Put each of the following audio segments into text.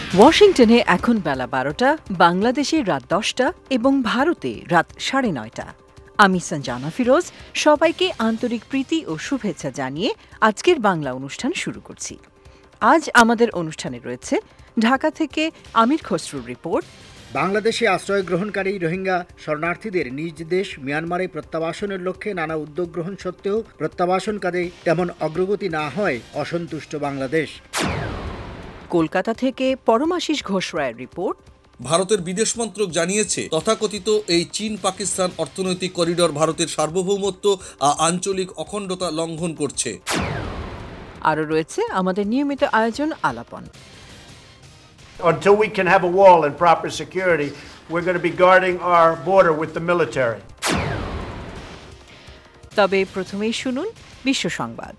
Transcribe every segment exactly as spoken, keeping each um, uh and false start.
ওয়াশিংটনে এখন বেলা বারোটা, বাংলাদেশে রাত দশটা এবং ভারতে রাত সাড়ে নয়টা। আমি সঞ্জানা ফিরোজ সবাইকে আন্তরিক প্রীতি ও শুভেচ্ছা জানিয়ে আজকের বাংলা অনুষ্ঠান শুরু করছি। আজ আমাদের অনুষ্ঠানে রয়েছে ঢাকা থেকে আমির খসরুর রিপোর্ট, বাংলাদেশে আশ্রয় গ্রহণকারী রোহিঙ্গা শরণার্থীদের নিজ দেশ মিয়ানমারে প্রত্যাবাসনের লক্ষ্যে নানা উদ্যোগ গ্রহণ সত্ত্বেও প্রত্যাবাসন কাজে তেমন অগ্রগতি না হয় অসন্তুষ্ট বাংলাদেশ। কলকাতা থেকে পরমাশিস ঘোষ রায়ের রিপোর্ট, ভারতের বিদেশ মন্ত্রক জানিয়েছে তথাকথিত এই চীন পাকিস্তান অর্থনৈতিক করিডর ভারতের সার্বভৌমত্ব ও আঞ্চলিক অখণ্ডতা লঙ্ঘন করছে। আরও রয়েছে আমাদের নিয়মিত আয়োজন আলাপন। Until we can have a wall and proper security, we're going to be guarding our border with the military. তবে প্রথমেই শুনুন বিশ্ব সংবাদ।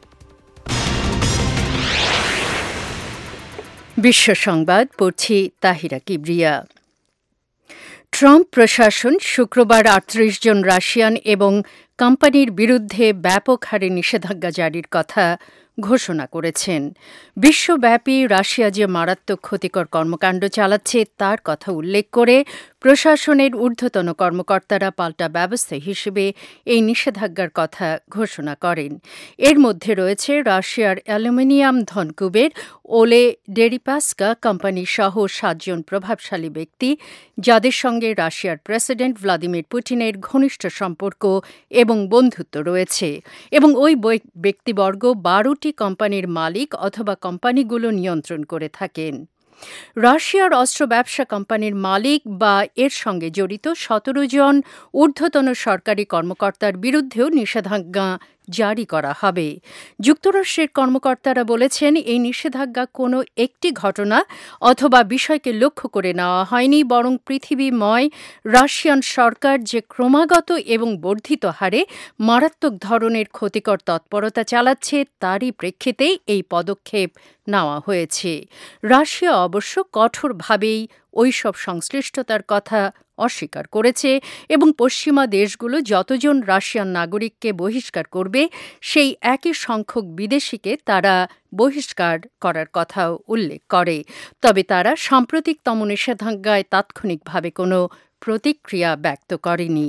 বিশ্ব সংবাদ পড়ছি তাহিরা কিবরিয়া। ট্রাম্প প্রশাসন শুক্রবার আটত্রিশ জন রাশিয়ান এবং কোম্পানির বিরুদ্ধে ব্যাপক হারে নিষেধাজ্ঞা জারির কথা ঘোষণা করেছেন। বিশ্বব্যাপী রাশিয়া যে মারাত্মক ক্ষতিকর কর্মকাণ্ড চালাচ্ছে তার কথা উল্লেখ করে প্রশাসনের ঊর্ধ্বতন কর্মকর্তারা পাল্টা ব্যবস্থা হিসেবে এই নিষেধাজ্ঞার কথা ঘোষণা করেন। এর মধ্যে রয়েছে রাশিয়ার অ্যালুমিনিয়াম ধনকুবের ওলে ডেরিপাস্কা কোম্পানি সহ সাতজন প্রভাবশালী ব্যক্তি, যাদের সঙ্গে রাশিয়ার প্রেসিডেন্ট ভ্লাদিমির পুতিনের ঘনিষ্ঠ সম্পর্ক এবং বন্ধুত্ব রয়েছে, এবং ওই ব্যক্তিবর্গ বারোটি কোম্পানির মালিক অথবা কোম্পানিগুলো নিয়ন্ত্রণ করে থাকেন। রাশিয়ার অস্ত্র ব্যবসা কোম্পানির মালিক বা এর সঙ্গে জড়িত সতেরো জন ঊর্ধ্বতন সরকারি কর্মকর্তার বিরুদ্ধেও নিষেধাজ্ঞা জারি করা হবে। যুক্তরাষ্ট্রের কর্মকর্তারা বলেছেন, এই নিষেধাজ্ঞা কোনো একটি ঘটনা অথবা বিষয়কে লক্ষ্য করে নেওয়া হয়নি, বরং পৃথিবীময় রাশিয়ান সরকার যে ক্রমাগত এবং বর্ধিত হারে মারাত্মক ধরনের ক্ষতিকর তৎপরতা চালাচ্ছে তারই প্রেক্ষিতেই এই পদক্ষেপ নেওয়া হয়েছে। রাশিয়া অবশ্য কঠোরভাবেই ওইসব সংশ্লিষ্টতার কথা অস্বীকার করেছে এবং পশ্চিমা দেশগুলো যতজন রাশিয়ান নাগরিককে বহিষ্কার করবে সেই একই সংখ্যক বিদেশিকে তারা বহিষ্কার করার কথাও উল্লেখ করে। তবে তারা সাম্প্রতিকতম নিষেধাজ্ঞায় তাৎক্ষণিকভাবে কোনো প্রতিক্রিয়া ব্যক্ত করেনি।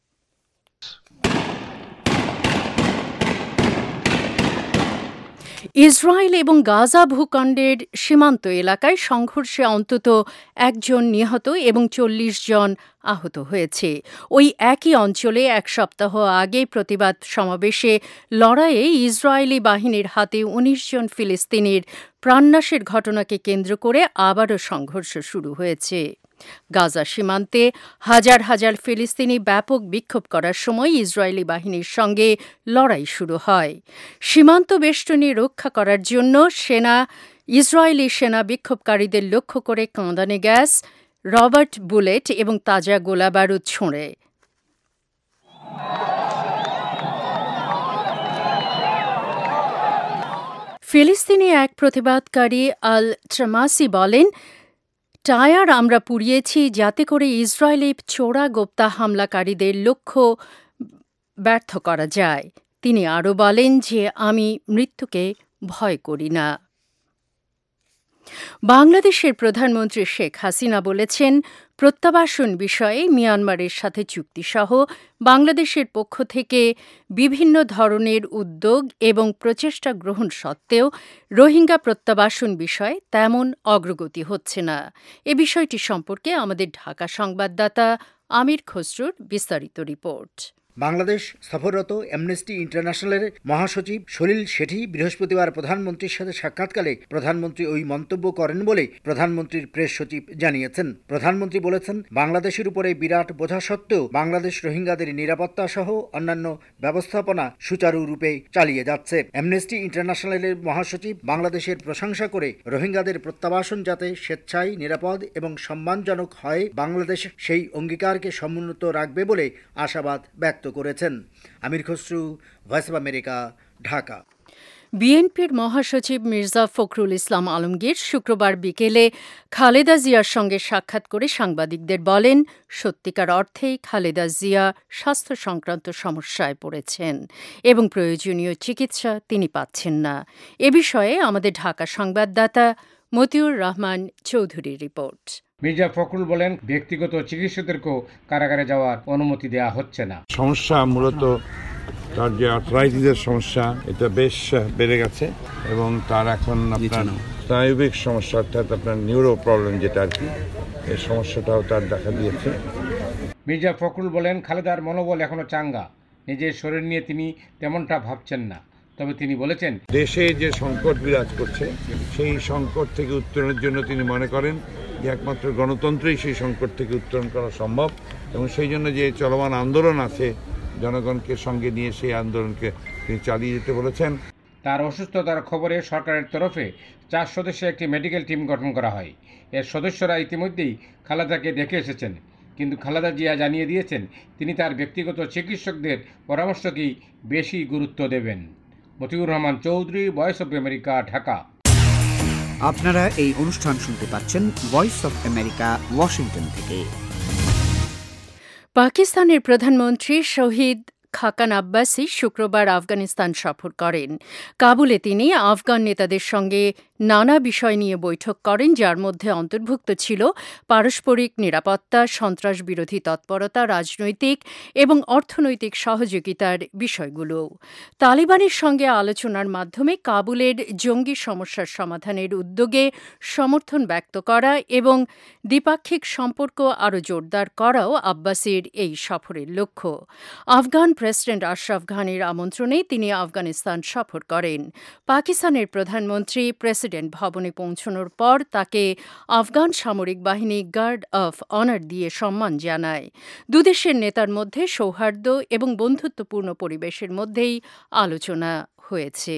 ইসরায়েল এবং গাজা ভূখণ্ডের সীমান্ত এলাকায় সংঘর্ষে অন্তত একজন নিহত এবং চল্লিশ জন আহত হয়েছে। ওই একই অঞ্চলে এক সপ্তাহ আগে প্রতিবাদ সমাবেশে লড়াইয়ে ইসরায়েলি বাহিনীর হাতে উনিশ জন ফিলিস্তিনির প্রাণনাশের ঘটনাকে কেন্দ্র করে আবারও সংঘর্ষ শুরু হয়েছে। গাজা সীমান্তে হাজার হাজার ফিলিস্তিনি ব্যাপক বিক্ষোভ করার সময় ইসরায়েলি বাহিনীর সঙ্গে লড়াই শুরু হয়। সীমান্ত বেষ্টনী রক্ষা করার জন্য সেনা ইসরায়েলি সেনা বিক্ষোভকারীদের লক্ষ্য করে কাঁদানে গ্যাস, রবার্ট বুলেট এবং তাজা গোলাবারুদ ছোঁড়ে। ফিলিস্তিনি এক প্রতিবাদকারী আল ট্রামাসি বলেন, টায়ার আমরা পুড়িয়েছি যাতে করে ইসরায়েলি চোরা গোপ্তা হামলাকারীদের লক্ষ্য ব্যর্থ করা যায়। তিনি আরও বলেন যে আমি মৃত্যুকে ভয় করি না। বাংলাদেশের প্রধানমন্ত্রী শেখ হাসিনা বলেছেন, প্রত্যাবাসন বিষয়ে মিয়ানমারের সাথে চুক্তিসহ বাংলাদেশের পক্ষ থেকে বিভিন্ন ধরনের উদ্যোগ এবং প্রচেষ্টা গ্রহণ সত্ত্বেও রোহিঙ্গা প্রত্যাবাসন বিষয়ে তেমন অগ্রগতি হচ্ছে না। এ বিষয়টি সম্পর্কে আমাদের ঢাকা সংবাদদাতা আমির খসরুর বিস্তারিত রিপোর্ট। বাংলাদেশ সফররত অ্যামনেস্টি ইন্টারন্যাশনালের মহাসচিব সলিল শেঠি বৃহস্পতিবার প্রধানমন্ত্রীর সাথে সাক্ষাৎকালে প্রধানমন্ত্রী ওই মন্তব্য করেন বলে প্রধানমন্ত্রীর প্রেস সচিব জানিয়েছেন। প্রধানমন্ত্রী বলেছেন, বাংলাদেশের উপরে বিরাট বোঝা সত্ত্বেও বাংলাদেশ রোহিঙ্গাদের নিরাপত্তা সহ অন্যান্য ব্যবস্থাপনা সুচারুরূপে চালিয়ে যাচ্ছে। অ্যামনেস্টি ইন্টারন্যাশনালের মহাসচিব বাংলাদেশের প্রশংসা করে রোহিঙ্গাদের প্রত্যাবাসন যাতে স্বেচ্ছায়, নিরাপদ এবং সম্মানজনক হয়, বাংলাদেশ সেই অঙ্গীকারকে সমুন্নত রাখবে বলে আশাবাদ ব্যক্ত করেছেন। Amir Khasru, voice of America, Dhaka. বিএনপির মহাসচিব মির্জা ফখরুল ইসলাম আলমগীর শুক্রবার বিকেলে খালেদা জিয়ার সঙ্গে সাক্ষাৎ করে সাংবাদিকদের বলেন, সত্যিকার অর্থেই খালেদা জিয়া স্বাস্থ্য সংক্রান্ত সমস্যায় পড়েছেন এবং প্রয়োজনীয় চিকিৎসা তিনি পাচ্ছেন না। এ বিষয়ে আমাদের ঢাকা সংবাদদাতা মতিউর রহমান চৌধুরীর রিপোর্ট। মির্জা ফখরুল বলেন, ব্যক্তিগত চিকিৎসকদেরকেও কারাগারে যাওয়ার অনুমতি দেওয়া হচ্ছে না। সমস্যা মূলত তার যে আর্থ্রাইটিসের সমস্যা, এটা বেশ বেড়ে গেছে এবং তার এখন আপনার স্নায়বিক সমস্যা অর্থাৎ আপনার নিউরো প্রবলেম যেটা আর কি, এই সমস্যাটাও তার দেখা দিয়েছে। মির্জা ফখরুল বলেন, খালেদার মনোবল এখনো চাঙ্গা, নিজের শরীর নিয়ে তিনি তেমনটা ভাবছেন না। তবে তিনি বলেছেন, দেশে যে সংকট বিরাজ করছে সেই সংকট থেকে উত্তরণের জন্য তিনি মনে করেন যে একমাত্র গণতন্ত্রেই সেই সংকট থেকে উত্তরণ করা সম্ভব এবং সেই জন্য যে চলমান আন্দোলন আছে জনগণকে সঙ্গে নিয়ে সেই আন্দোলনকে তিনি চালিয়ে যেতে বলেছেন। তার অসুস্থতার খবরে সরকারের তরফে চার সদস্যের একটি মেডিকেল টিম গঠন করা হয়। এর সদস্যরা ইতিমধ্যেই খালেদাকে দেখে এসেছেন, কিন্তু খালেদা জিয়া জানিয়ে দিয়েছেন তিনি তার ব্যক্তিগত চিকিৎসকদের পরামর্শকেই বেশি গুরুত্ব দেবেন। Matiur Rahman Chowdhury, voice of America, Dhaka. আপনারা এই অনুষ্ঠান শুনতে পাচ্ছেন ভয়েস অব আমেরিকা, ওয়াশিংটন থেকে। পাকিস্তানের প্রধানমন্ত্রী শহীদ খাকান আব্বাসি শুক্রবার আফগানিস্তান সফর করেন। কাবুলে তিনি আফগান নেতাদের সঙ্গে নানা বিষয় নিয়ে বৈঠক করেন, যার মধ্যে অন্তর্ভুক্ত ছিল পারস্পরিক নিরাপত্তা, সন্ত্রাস বিরোধী তৎপরতা, রাজনৈতিক এবং অর্থনৈতিক সহযোগিতার বিষয়গুলো। তালিবানের সঙ্গে আলোচনার মাধ্যমে কাবুলের জঙ্গি সমস্যার সমাধানের উদ্যোগে সমর্থন ব্যক্ত করা এবং দ্বিপাক্ষিক সম্পর্ক আরও জোরদার করাও আব্বাসির এই সফরের লক্ষ্য। আফগান প্রেসিডেন্ট আশরাফ ঘানির আমন্ত্রণে তিনি আফগানিস্তান সফর করেন। পাকিস্তানের প্রধানমন্ত্রী প্রেসিডেন্ট ভবনে পৌঁছানোর পর তাকে আফগান সামরিক বাহিনী গার্ড অফ অনার দিয়ে সম্মান জানায়। দুদেশের নেতার মধ্যে সৌহার্দ্য এবং বন্ধুত্বপূর্ণ পরিবেশের মধ্যেই আলোচনা হয়েছে।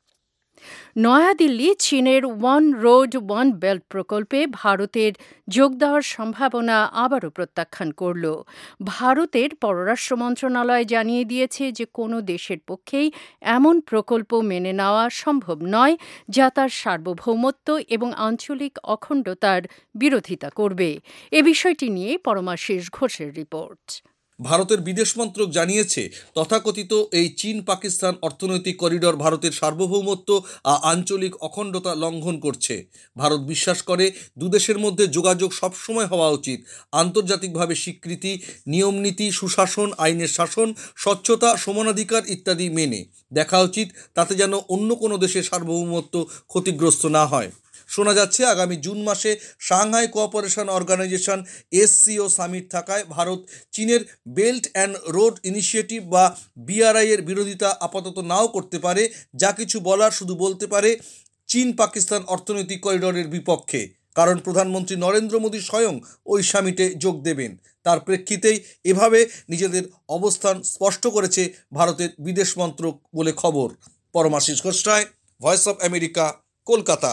নয়াদিল্লি চীনের ওয়ান রোড ওয়ান বেল্ট প্রকল্পে ভারতের যোগ দেওয়ার সম্ভাবনা আবারও প্রত্যাখ্যান করল। ভারতের পররাষ্ট্র মন্ত্রণালয় জানিয়ে দিয়েছে যে কোনো দেশের পক্ষেই এমন প্রকল্প মেনে নেওয়া সম্ভব নয় যা তার সার্বভৌমত্ব এবং আঞ্চলিক অখণ্ডতার বিরোধিতা করবে। এ বিষয়টি নিয়ে পরমাশিস ঘোষের রিপোর্ট। ভারতের বিদেশ মন্ত্রক জানিয়েছে, তথাকথিত এই চীন পাকিস্তান অর্থনৈতিক করিডর ভারতের সার্বভৌমত্ব ও আঞ্চলিক অখণ্ডতা লঙ্ঘন করছে। ভারত বিশ্বাস করে দুদেশের মধ্যে যোগাযোগ সবসময় হওয়া উচিত আন্তর্জাতিকভাবে স্বীকৃতি, নিয়মনীতি, সুশাসন, আইনের শাসন, স্বচ্ছতা, সমানাধিকার ইত্যাদি মেনে দেখা উচিত, তাতে যেন অন্য কোনো দেশের সার্বভৌমত্ব ক্ষতিগ্রস্ত না হয়। শোনা যাচ্ছে আগামী জুন মাসে Shanghai cooperation organisation SCO summit থাকায় ভারত চীনের বেল্ট অ্যান্ড রোড ইনিশিয়েটিভ বা বিআরআই এর বিরোধিতা আপাতত নাও করতে পারে, যা কিছু বলার শুধু বলতে পারে চীন পাকিস্তান অর্থনৈতিক করিডরের বিপক্ষে, কারণ প্রধানমন্ত্রী নরেন্দ্র মোদী স্বয়ং ওই সামিটে যোগ দেবেন। তার প্রেক্ষিতেই এভাবে নিজেদের অবস্থান স্পষ্ট করেছে ভারতের বিদেশ মন্ত্রক বলে খবর। Paramashis Ghoshroy, voice of America, Kolkata.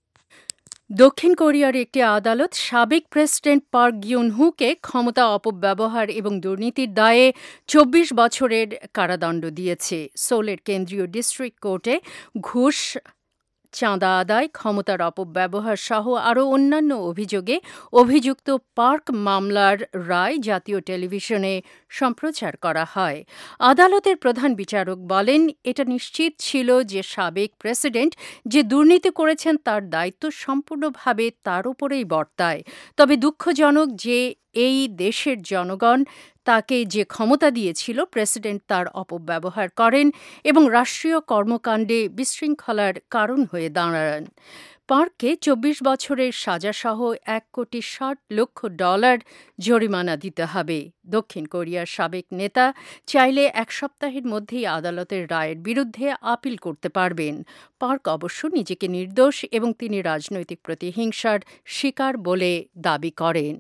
দক্ষিণ কোরিয়ার একটি আদালত সাবেক প্রেসিডেন্ট পার্ক গিউন-হুকে ক্ষমতা অপব্যবহার এবং দুর্নীতির দায়ে চব্বিশ বছরের কারাদণ্ড দিয়েছে। সোলের কেন্দ্রীয় ডিস্ট্রিক্ট কোর্টে ঘুষ, চাঁদা আদায়, ক্ষমতার অপব্যবহার সহ আরও অন্যান্য অভিযোগে অভিযুক্ত পার্ক মামলার রায় জাতীয় টেলিভিশনে সম্প্রচার করা হয়। আদালতের প্রধান বিচারক বলেন, এটা নিশ্চিত ছিল যে সাবেক প্রেসিডেন্ট যে দুর্নীতি করেছেন তার দায়িত্ব সম্পূর্ণভাবে তার উপরেই বর্তায়। তবে দুঃখজনক যে এই দেশের জনগণ তাকে যে ক্ষমতা দিয়েছিল, প্রেসিডেন্ট তার অপব্যবহার করেন এবং রাষ্ট্রীয় কর্মকাণ্ডে বিশৃঙ্খলার কারণ হয়ে দাঁড়ান। পার্ককে চব্বিশ বছরের সাজাসহ এক কোটি ষাট লক্ষ ডলার জরিমানা দিতে হবে। দক্ষিণ কোরিয়ার সাবেক নেতা চাইলে এক সপ্তাহের মধ্যেই আদালতের রায়ের বিরুদ্ধে আপিল করতে পারবেন। পার্ক অবশ্য নিজেকে নির্দোষ এবং তিনি রাজনৈতিক প্রতিহিংসার শিকার বলে দাবি করেন।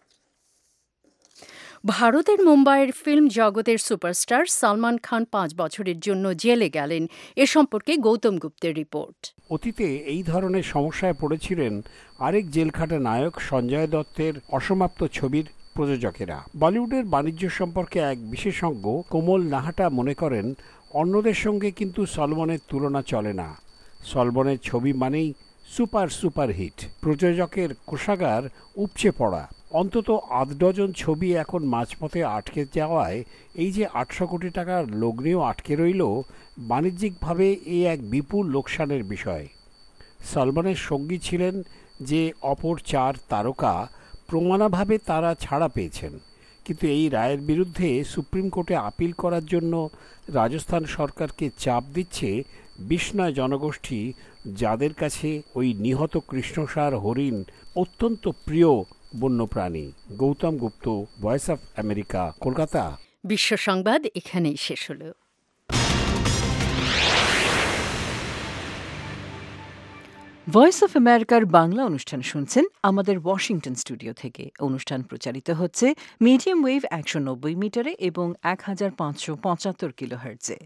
ভারতের মুম্বাইয়ের ফিল্ম জগতের সুপারস্টার সালমান খান পাঁচ বছরের জন্য জেলে গেলেন। এ সম্পর্কে গৌতম গুপ্তের রিপোর্ট। অতীতে এই ধরনের সমস্যায় পড়েছিলেন আরেক জেলখাটা নায়ক সঞ্জয় দত্তের অসমাপ্ত ছবির প্রযোজকেরা। বলিউডের বাণিজ্য সম্পর্কে এক বিশেষজ্ঞ কোমল নাহাটা মনে করেন, অন্যদের সঙ্গে কিন্তু সলমনের তুলনা চলে না। সলমনের ছবি মানেই সুপার সুপার হিট। প্রযোজকের কোষাগার উপচে পড়া। অন্তত আধ ডজন ছবি এখন মাঝপথে আটকে যাওয়ায় এই যে আটশো কোটি টাকার লগ্নিও আটকে রইল, বাণিজ্যিকভাবে এ এক বিপুল লোকসানের বিষয়। সালমানের সঙ্গী ছিলেন যে অপর চার তারকা প্রমাণাভাবে তারা ছাড়া পেয়েছেন, কিন্তু এই রায়ের বিরুদ্ধে সুপ্রিম কোর্টে আপিল করার জন্য রাজস্থান সরকারকে চাপ দিচ্ছে বিষ্ণয় জনগোষ্ঠী, যাদের কাছে ওই নিহত কৃষ্ণসার হরিণ অত্যন্ত প্রিয় বন্যপ্রাণী। Gautam Gupta, voice of America, Kolkata. বিশ্ব সংবাদ এখানেই শেষ হলো। ভয়েস অফ আমেরিকার বাংলা অনুষ্ঠান শুনছেন আমাদের ওয়াশিংটন স্টুডিও থেকে। অনুষ্ঠান প্রচারিত হচ্ছে মিডিয়াম ওয়েভ একশো নব্বই মিটারে এবং এক হাজার পাঁচশো পঁচাত্তর কিলো হার্টজে।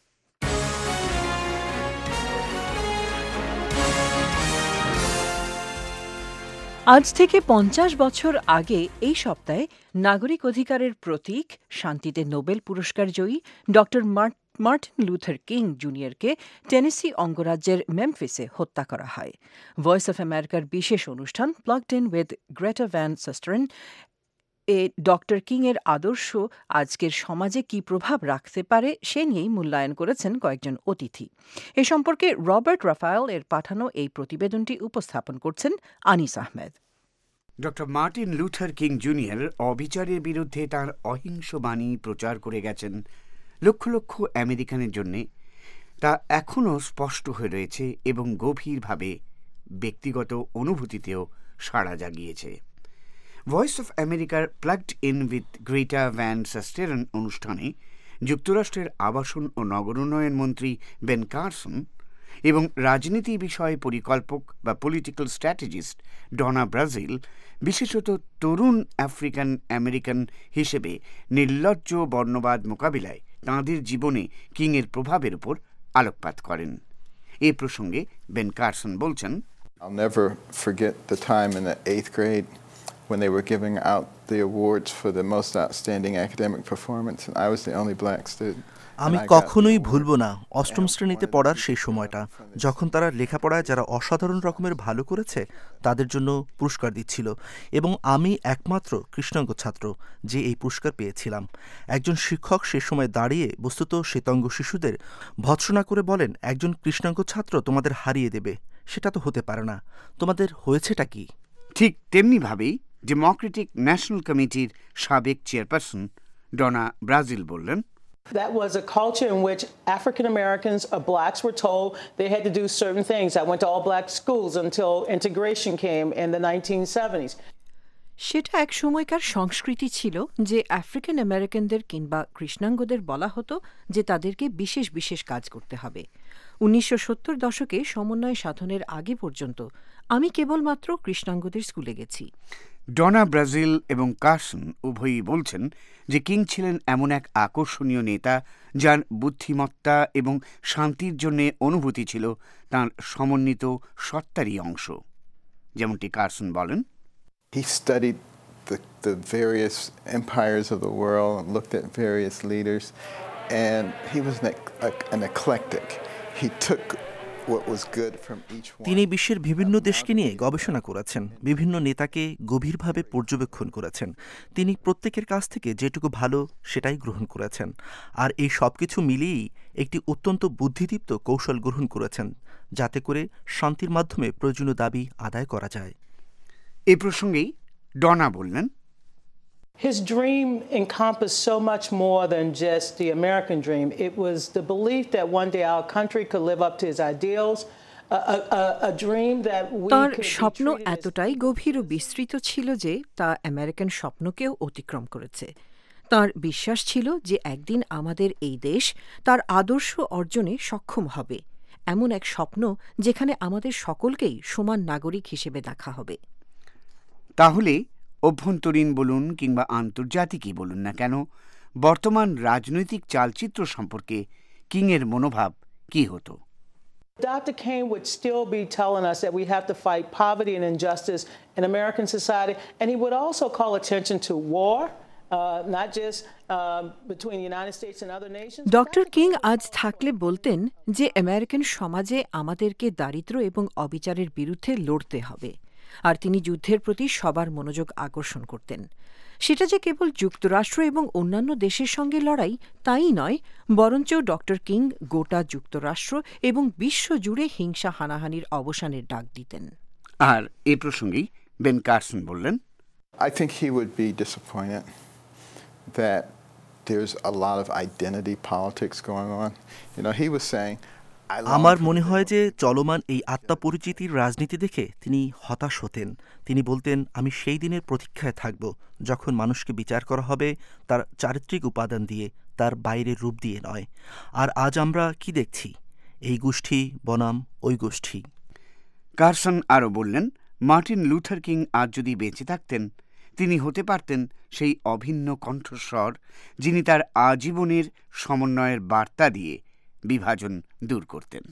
আজ থেকে পঞ্চাশ বছর আগে এই সপ্তাহে নাগরিক অধিকারের প্রতীক, শান্তিতে নোবেল পুরস্কার জয়ী ডক্টর মার্টিন লুথার কিং জুনিয়রকে টেনেসি অঙ্গরাজ্যের মেমফিসে হত্যা করা হয়। ভয়েস অফ আমেরিকার বিশেষ অনুষ্ঠান plugged in with Greta Van Susteren এ ডক্টর কিং এর আদর্শ আজকের সমাজে কি প্রভাব রাখতে পারে সে নিয়েই মূল্যায়ন করেছেন কয়েকজন অতিথি। এ সম্পর্কে রবার্ট রাফায়েল এর পাঠানো এই প্রতিবেদনটি উপস্থাপন করছেন Anis Ahmed. Doctor Martin Luther King junior অবিচারের বিরুদ্ধে তার অহিংস বাণী প্রচার করে গেছেন লক্ষ লক্ষ আমেরিকানের জন্যে। তা এখনও স্পষ্ট হয়ে রয়েছে এবং গভীরভাবে ব্যক্তিগত অনুভূতিতেও সাড়া জাগিয়েছে। ভয়েস অফ আমেরিকার plugged in with Greta Van Susteren অনুষ্ঠানে যুক্তরাষ্ট্রের আবাসন ও নগর উন্নয়ন মন্ত্রী বেন কারসন এবং রাজনীতি বিষয়ে পরিকল্পক বা পলিটিক্যাল স্ট্র্যাটেজিস্ট ডনা ব্রাজিল বিশেষত তরুণ আফ্রিকান আমেরিকান হিসেবে নির্লজ্জ বর্ণবাদ মোকাবিলায় তাঁদের জীবনে কিংয়ের প্রভাবের উপর আলোকপাত করেন। এ প্রসঙ্গে বেন কারসন বলছেন, I'll never forget the time in the eighth grade when they were giving out the awards for the most outstanding academic performance, and I was the only black student. আমি কখনোই ভুলব না অষ্টম শ্রেণীতে পড়ার সেই সময়টা, যখন তারা লেখাপড়ায় যারা অসাধারণ রকমের ভালো করেছে তাদের জন্য পুরস্কার দিচ্ছিল, এবং আমি একমাত্র কৃষ্ণাঙ্গ ছাত্র যে এই পুরস্কার পেয়েছিলাম। একজন শিক্ষক সে সময় দাঁড়িয়ে বস্তুত শ্বেতাঙ্গ শিশুদের ভৎসনা করে বলেন, একজন কৃষ্ণাঙ্গ ছাত্র তোমাদের হারিয়ে দেবে, সেটা তো হতে পারে না, তোমাদের হয়েছেটা কি? ঠিক তেমনিভাবেই ডেমোক্রেটিক ন্যাশনাল কমিটির সাবেক চেয়ারপারসন ডনা ব্রাজিল বললেন, That was a culture in which African Americans or blacks were told they had to do certain things. I went to all black schools until integration came in the nineteen seventies. সেটা এক সময়কার সংস্কৃতি ছিল যে African আমেরিকানদের কিংবা কৃষ্ণাঙ্গদের বলা হতো যে তাদেরকে বিশেষ বিশেষ কাজ করতে হবে। উনিশশো সত্তর দশকে সমন্বয় সাধনের আগে পর্যন্ত আমি কেবলমাত্র কৃষ্ণাঙ্গদের স্কুলে গেছি। ডনা ব্রাজিল এবং কারসন উভয়ই বলছেন যে কিং ছিলেন এমন এক আকর্ষণীয় নেতা যার বুদ্ধিমত্তা এবং শান্তির জন্য অনুভূতি ছিল তাঁর সমন্বিত সত্তারই অংশ। যেমনটি কারসন বলেন, He studied the, the various empires of the world and looked at various leaders, and he was an, an eclectic. He took what was good from each one. তিনি বিশ্বের বিভিন্ন দেশকে নিয়ে গবেষণা করেছেন, বিভিন্ন নেতাকে গভীরভাবে পর্যবেক্ষণ করেছেন। তিনি প্রত্যেকের কাছ থেকে যেটুকু ভালো সেটাই গ্রহণ করেছেন, আর এই সব কিছু মিলিয়েই একটি অত্যন্ত বুদ্ধিদীপ্ত কৌশল গ্রহণ করেছেন, যাতে করে শান্তির মাধ্যমে প্রয়োজনীয় দাবি আদায় করা যায়। এই প্রসঙ্গেই ডনা বললেন, His dream encompassed so much more than just the American dream. It was the belief that one day our country could live up to his ideals, a, a, a dream that we তার could be স্বপ্ন treated as- এতটাই গভীর ও বিস্তৃত ছিল যে তা American স্বপ্নকেও অতিক্রম করেছে। তার বিশ্বাস ছিল যে একদিন আমাদের এই দেশ তার আদর্শ অর্জনে সক্ষম হবে, এমন এক স্বপ্ন যেখানে আমাদের সকলকেই সমান নাগরিক হিসেবে দেখা হবে। তাহলে অভ্যন্তরীণ বলুন কিংবা আন্তর্জাতিকই বলুন না কেন, বর্তমান রাজনৈতিক চালচিত্র সম্পর্কে কিংয়ের মনোভাব কি হতো? Doctor King would still be telling us that we have to fight poverty and injustice in American society, and he would also call attention to war, uh, not just uh, between the United States and other nations. Doctor King আজ থাকলে বলতেন যে American সমাজে আমাদেরকে দারিদ্র্য এবং অবিচারের বিরুদ্ধে লড়তে হবে। আর তিনি যুদ্ধের প্রতি সবার মনোযোগ আকর্ষণ করতেন। সেটা যে কেবল যুক্তরাষ্ট্র এবং অন্যান্য দেশের সঙ্গে লড়াই তাই নয়, বরঞ্চ ডক্টর কিং গোটা যুক্তরাষ্ট্র এবং বিশ্ব জুড়ে হিংসা হানাহানির অবসানের ডাক দিতেন। আর এ প্রসঙ্গেই বেন কারসন বললেন, I think he would be disappointed that there's a lot of identity politics going on. You know, he was saying, আমার মনে হয় যে চলমান এই আত্মপরিচিতির রাজনীতি দেখে তিনি হতাশ হতেন। তিনি বলতেন, আমি সেই দিনের প্রতীক্ষায় থাকব যখন মানুষকে বিচার করা হবে তার চারিত্রিক উপাদান দিয়ে, তার বাইরের রূপ দিয়ে নয়। আর আজ আমরা কি দেখছি? এই গোষ্ঠী বনাম ওই গোষ্ঠী। কারসন আরও বললেন, মার্টিন লুথার কিং আজ যদি বেঁচে থাকতেন, তিনি হতে পারতেন সেই অভিন্ন কণ্ঠস্বর যিনি তার আজীবনের সমন্বয়ের বার্তা দিয়ে বিভাজন দূর করতেন।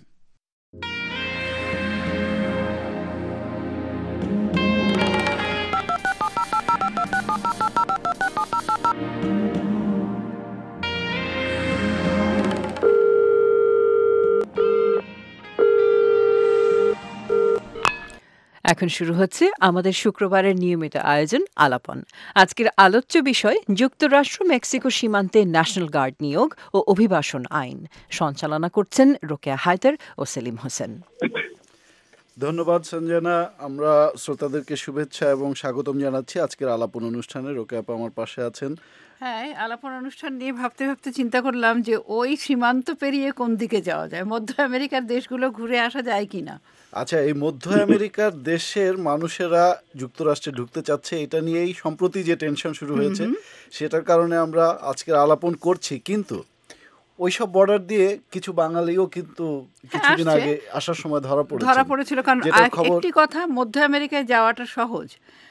এখন শুরু হচ্ছে আমাদের শুক্রবারের নিয়মিত আয়োজন আলাপন। আজকের আলোচ্য বিষয় যুক্তরাষ্ট্র মেক্সিকো সীমান্তে ন্যাশনাল গার্ড নিয়োগ ও অভিবাসন আইন। সঞ্চালনা করছেন রোকেয়া হায়দার ও সেলিম হোসেন। ধন্যবাদ সঞ্জনা। আমরা শ্রোতাদেরকে শুভেচ্ছা এবং স্বাগতম জানাচ্ছি আজকের আলাপন অনুষ্ঠানে। রোকেয়া আপা আমার পাশে আছেন। হ্যাঁ, আলাপন অনুষ্ঠান নিয়ে ভাবতে ভাবতে চিন্তা করলাম যে ওই সীমান্ত পেরিয়ে কোন দিকে যাওয়া যায়, মধ্য আমেরিকার দেশগুলো ঘুরে আসা যায় কিনা। আচ্ছা, এই মধ্য আমেরিকার দেশের মানুষেরা যুক্তরাষ্ট্রে ঢুকতে চাচ্ছে, এটা নিয়েই সম্প্রতি যে টেনশন শুরু হয়েছে সেটার কারণে আমরা আজকের আলাপন করছি। কিন্তু ওইসব বর্ডার দিয়ে কিছু বাঙালিও কিন্তু কিছুদিন আগে আসার সময় ধরা পড়েছে ধরা পড়েছিল কারণ একটি কথা, মধ্য আমেরিকায় যাওয়াটা সহজ।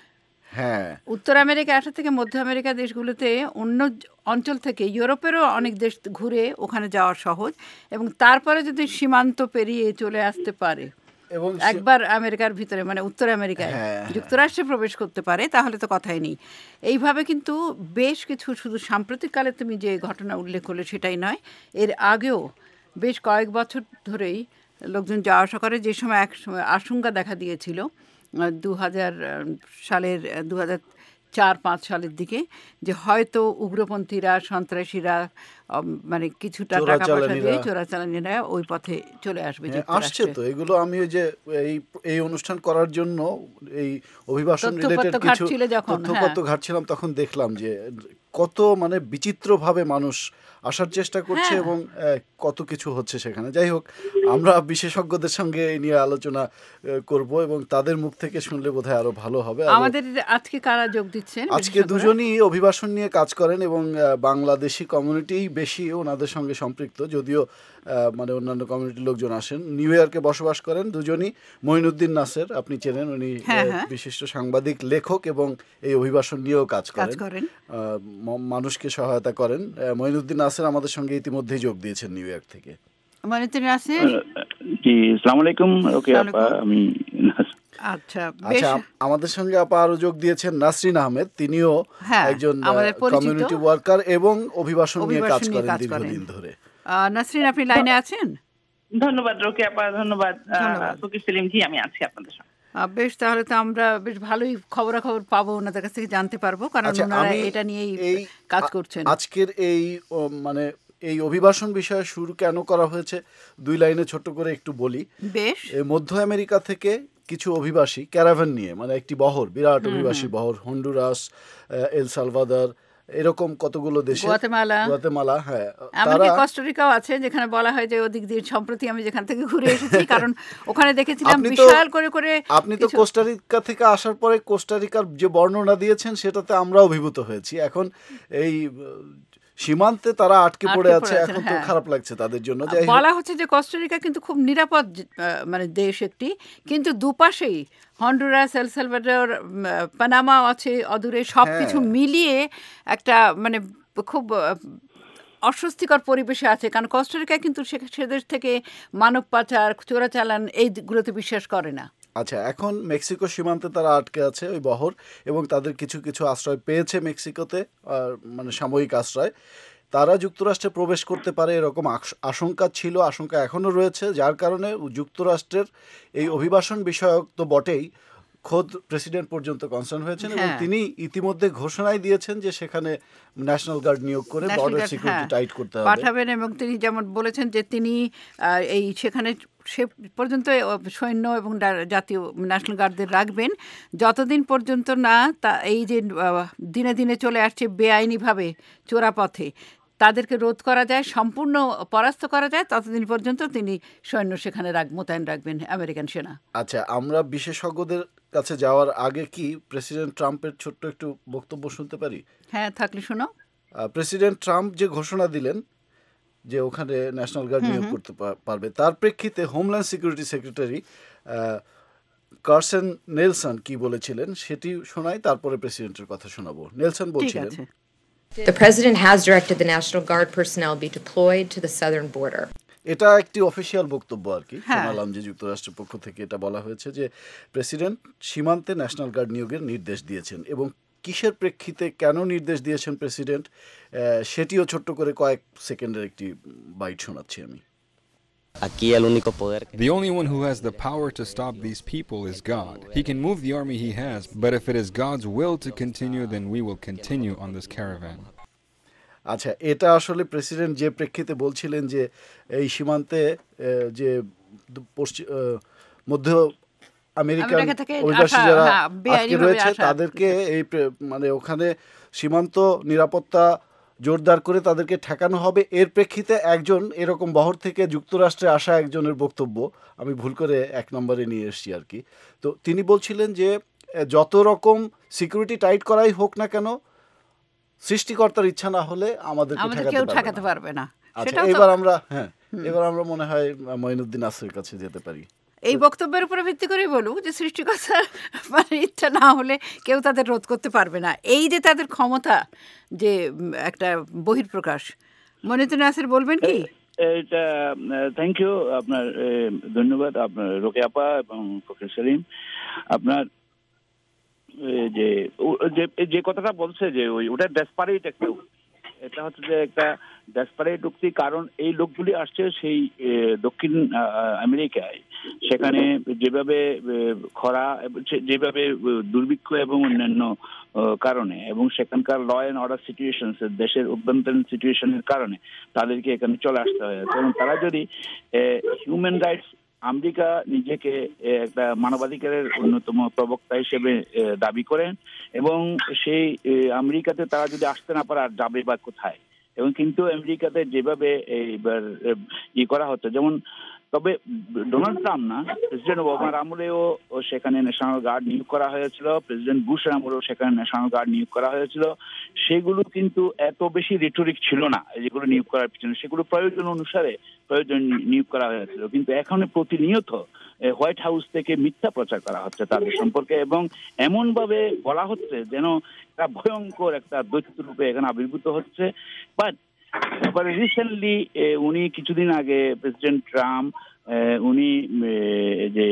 হ্যাঁ, উত্তর আমেরিকা আসা থেকে মধ্য আমেরিকা দেশগুলোতে অন্য অঞ্চল থেকে ইউরোপেরও অনেক দেশ ঘুরে ওখানে যাওয়া সহজ, এবং তারপরে যদি সীমান্ত পেরিয়ে চলে আসতে পারে এবং একবার আমেরিকার ভিতরে মানে উত্তর আমেরিকায় যুক্তরাষ্ট্রে প্রবেশ করতে পারে, তাহলে তো কথাই নেই। এইভাবে কিন্তু বেশ কিছু, শুধু সাম্প্রতিককালে তুমি যে ঘটনা উল্লেখ করলে সেটাই নয়, এর আগেও বেশ কয়েক বছর ধরেই লোকজন যাওয়া আসা করে, যে সময় এক সময় আশঙ্কা দেখা দিয়েছিল দু হাজার সালের দু হাজার চার পাঁচ সালের দিকে, যে হয়তো উগ্রপন্থীরা, সন্ত্রাসীরা মানে কিছুটা টাকা পয়সা দিয়ে চোরাচালানিরা ওই পথে চলে আসবে। আসছে তো এগুলো। আমি ওই যে এই এই অনুষ্ঠান করার জন্য এই অভিবাসন রিলেটেড কিছু তথ্যপত্র ঘাটছিলাম, তখন দেখলাম যে কত মানে বিচিত্রভাবে মানুষ আসার চেষ্টা করছে এবং কত কিছু হচ্ছে সেখানে। যাই হোক, আমরা বিশেষজ্ঞদের সঙ্গে এই নিয়ে আলোচনা করব এবং তাদের মুখ থেকে শুনলে বোধহয় আরো ভালো হবে। আমাদের আজকে কারা যোগ দিচ্ছেন? আজকে দুজনই অভিবাসন নিয়ে কাজ করেন এবং বাংলাদেশি কমিউনিটি বেশি ওনাদের সঙ্গে সম্পৃক্ত, যদিও মানে অন্যান্য কমিউনিটির লোকজন আসেন। নিউ ইয়র্কে বসবাস করেন দুজনই। মঈনুদ্দিন নাসের আপনি চেনেন, উনি বিশিষ্ট সাংবাদিক, লেখক এবং এই অভিবাসন নিয়েও কাজ করেন, মানুষকে সহায়তা করেন। মঈনুদ্দিন নাসের আমাদের সঙ্গে ইতিমধ্যেই যোগ দিয়েছেন নিউ ইয়র্ক থেকে। মঈনুদ্দিন নাসের, জি আসসালামু আলাইকুম। ওকে আপা, আমি আচ্ছা আচ্ছা আমাদের সঙ্গে আপা আরো যোগ দিয়েছেন নাসরিন আহমেদ, তিনিও একজন কমিউনিটি ওয়ার্কার এবং অভিবাসন নিয়ে কাজ করেন দীর্ঘদিন ধরে। নাসরিন, আপনি লাইনে আছেন? ধন্যবাদ রোকেয়া আপা, ধন্যবাদ ফকির সেলিম জি, আমি আছি আপনাদের সঙ্গে। বেশ, তাহলে তো আমরা বেশ ভালোই খবরাখবর পাবো, ওনাদের কাছ থেকে জানতে পারবো, কারণ ওনারা এটা নিয়েই কাজ করছেন। আজকের এই মানে এই অভিবাসন বিষয়ে শুরু কেন করা হয়েছে দুই লাইনে ছোট্ট করে একটু বলি। বেশ, মধ্য আমেরিকা থেকে কিছু অভিবাসী ক্যারাভ্যান নিয়ে, মানে একটি বহর, বিরাট অভিবাসী বহর, হন্ডুরাস, এল সালভাদর, এরকম কতগুলো দেশে, গুয়াতেমালা, হ্যাঁ, এমনকি কোস্টারিকাও আছে, যেখানে বলা হয় যে ওদিক দিয়ে সম্প্রতি আমি যেখান থেকে ঘুরে এসেছি, কারণ ওখানে দেখেছিলাম বিশাল করে করে। আপনি তো কোস্টারিকা থেকে আসার পরে কোস্টারিকার যে বর্ণনা দিয়েছেন সেটাতে আমরা অভিভূত হয়েছি। এখন এই সীমান্তে তারা আটকে পড়ে আছে, এখন তো খারাপ লাগছে তাদের জন্য। বলা হচ্ছে যে কোস্টারিকা কিন্তু খুব নিরাপদ মানে দেশ একটি, কিন্তু দুপাশেই হন্ডুরাস, এল সালভাডর, পানামা আছে অদূরে, সবকিছু মিলিয়ে একটা মানে খুব অস্বস্তিকর পরিবেশে আছে। কারণ কোস্টারিকা কিন্তু সে দেশ থেকে মানব পাচার, চোরাচালান এইগুলোতে বিশ্বাস করে না। আচ্ছা, এখন মেক্সিকো সীমান্তে তারা আটকে আছে ওই বহর, এবং তাদের কিছু কিছু আশ্রয় পেয়েছে মেক্সিকোতে, মানে সাময়িক আশ্রয়। তারা যুক্তরাষ্ট্রে প্রবেশ করতে পারে এরকম আশঙ্কা ছিল, আশঙ্কা এখনও রয়েছে, যার কারণে যুক্তরাষ্ট্রের এই অভিবাসন বিষয়ক তো বটেই, খোদ প্রেসিডেন্ট পর্যন্ত কনসার্ন হয়েছেন এবং হ্যাঁ। তিনি ইতিমধ্যে ঘোষণাই দিয়েছেন যে সেখানে ন্যাশনাল গার্ড নিয়োগ করে ন্যাশনাল বর্ডার গার্ড, সিকিউরিটি হ্যাঁ, টাইট করতে হবে পাঠাবেন এবং তিনি যেমন বলেছেন যে তিনি আহ, এই সেখানে সে পর্যন্ত সৈন্য এবং ডা- জাতীয় ন্যাশনাল গার্ডদের রাখবেন যতদিন পর্যন্ত না তা এই যে আহ, দিনে দিনে চলে আসছে বেআইনিভাবে চোরাপথে তাদেরকে রোধ করা যায়, সম্পূর্ণ পরাস্ত করা যায়, ততদিন পর্যন্ত তিনি সৈন্য সেখানে রাখ মোতায়েন রাখবেন, আমেরিকান সেনা। আচ্ছা, আমরা বিশেষজ্ঞদের কাছে যাওয়ার আগে কি প্রেসিডেন্ট ট্রাম্পের ছোট্ট একটু বক্তব্য শুনতে পারি? হ্যাঁ, থাকলে শোনো। আহ, প্রেসিডেন্ট ট্রাম্প যে ঘোষণা দিলেন যে ওখানে ন্যাশনাল গার্ড নিয়োগ করতে পা- পারবে, তার প্রেক্ষিতে homeland security secretary Kirstjen Nielsen কি বলেছিলেন সেটি শোনাই, তারপরে প্রেসিডেন্টের কথা শোনাবো। নেলসন ঠিক বলছিলেন, আছে। The President has directed the National Guard personnel be deployed to the southern border. এটা একটি অফিসিয়াল বক্তব্য আর কি, হ্যাঁ। শোনালাম যে যুক্তরাষ্ট্রের পক্ষ থেকে এটা বলা হয়েছে যে প্রেসিডেন্ট সীমান্তে ন্যাশনাল গার্ড নিয়োগের নির্দেশ দিয়েছেন এবং কিসের প্রেক্ষিতে কেন নির্দেশ দিয়েছেন প্রেসিডেন্ট আহ, সেটিও ছোট্ট করে কয়েক সেকেন্ডের একটি বাইট শোনাচ্ছি আমি। The only one who has the power to stop these people is God. He can move the army he has, but if it is God's will to continue, then we will continue on this caravan. আচ্ছা, এটা আসলে president যে প্রেক্ষিতে বলছিলেন যে এই সীমান্তে আহ, যে দু- পশ্চিম আহ, মধ্য আমেরিকান আমেরিকা থেকে অভিবাসী আসা, যারা হ্যাঁ, আটকে বেআইনিভাবে রয়েছে আসা। তাদেরকে এই প্রে- মানে ওখানে সীমান্ত নিরাপত্তা জোরদার করে তাদেরকে ঠেকানো হবে, এর প্রেক্ষিতে একজন এরকম বহর থেকে যুক্তরাষ্ট্রে আসা একজনের বক্তব্য আমি ভুল করে এক নম্বরে নিয়ে এসেছি আর কি। তো তিনি বলছিলেন যে আহ, যত রকম সিকিউরিটি টাইট করাই হোক না কেন, সৃষ্টিকর্তার ইচ্ছা না হলে আমাদেরকে আমাদের ঠেকাতে কেউ পারবে ঠেকাতে না। পারবে না। আচ্ছা, সেটাও তো- এবার আমরা হ্যাঁ এবার আমরা মনে হয় মঈনুদ্দিন নাসের কাছে যেতে পারি। এই বক্তব্যের উপরে ভিত্তি করেই বলুক যে সৃষ্টিকর্তার মানে ইচ্ছা না হলে কেউ তাদের রোধ করতে পারবে না। এই যে তাদের ক্ষমতা, যে উম, একটা বহিঃপ্রকাশ, মনিতুল নাসির বলবেন কি? এটা থ্যাংক ইউ আপনার এ, ধন্যবাদ আপনার রোকে আপা এবং ফকির সেলিম। আপনার এ, যে ও- যে- যে কথাটা বলছে যে ওই ওটা ডেসপারেট একটা উক্তি। এটা হচ্ছে যে একটা ডেসপারেট উক্তি, কারণ এই লোকগুলি আসছে সেই এ, দক্ষিণ আ, আমেরিকায়, সেখানে যেভাবে এ, খরা এবং সে- যেভাবে এ, দুর্ভিক্ষ এবং অন্যান্য ও, কারণে এবং সেখানকার ল অ্যান্ড অর্ডার সিচুয়েশন, দেশের অভ্যন্তরীণ সিচুয়েশনের কারণে তাদেরকে এখানে চলে আসতে হয়েছে। এবং তারা যদি হিউম্যান রাইটস, আমেরিকা নিজেকে এ, একটা মানবাধিকারের অন্যতম প্রবক্তা হিসেবে এ, দাবি করেন এবং সেই এ, আমেরিকাতে তারা যদি আসতে না পারে আর যাবে বা কোথায়, এবং কিন্তু আমেরিকাতে যেভাবে এইবার এ, ই করা হচ্ছে, যেমন তবে ডোনাল্ড ট্রাম্প না, প্রেসিডেন্ট ওবামার আমলেও সেখানে ন্যাশনাল গার্ড নিয়োগ করা হয়েছিল, প্রেসিডেন্ট বুশের আমলেও সেখানে ন্যাশনাল গার্ড নিয়োগ করা হয়েছিল। সেগুলো কিন্তু এত বেশি রিটোরিক ছিল না যেগুলো নিয়োগ করার পিছনে, সেগুলো প্রয়োজন অনুসারে প্রয়োজন নিয়োগ করা হয়েছিল। কিন্তু এখন প্রতিনিয়ত হোয়াইট হাউস থেকে মিথ্যা প্রচার করা হচ্ছে তাদের সম্পর্কে এবং এমন ভাবে বলা হচ্ছে যেন একটা ভয়ঙ্কর একটা দৈত্য রূপে এখানে আবির্ভূত হচ্ছে। বাট তারপরে রিসেন্টলি উনি কিছুদিন আগে প্রেসিডেন্ট ট্রাম্প উনি যে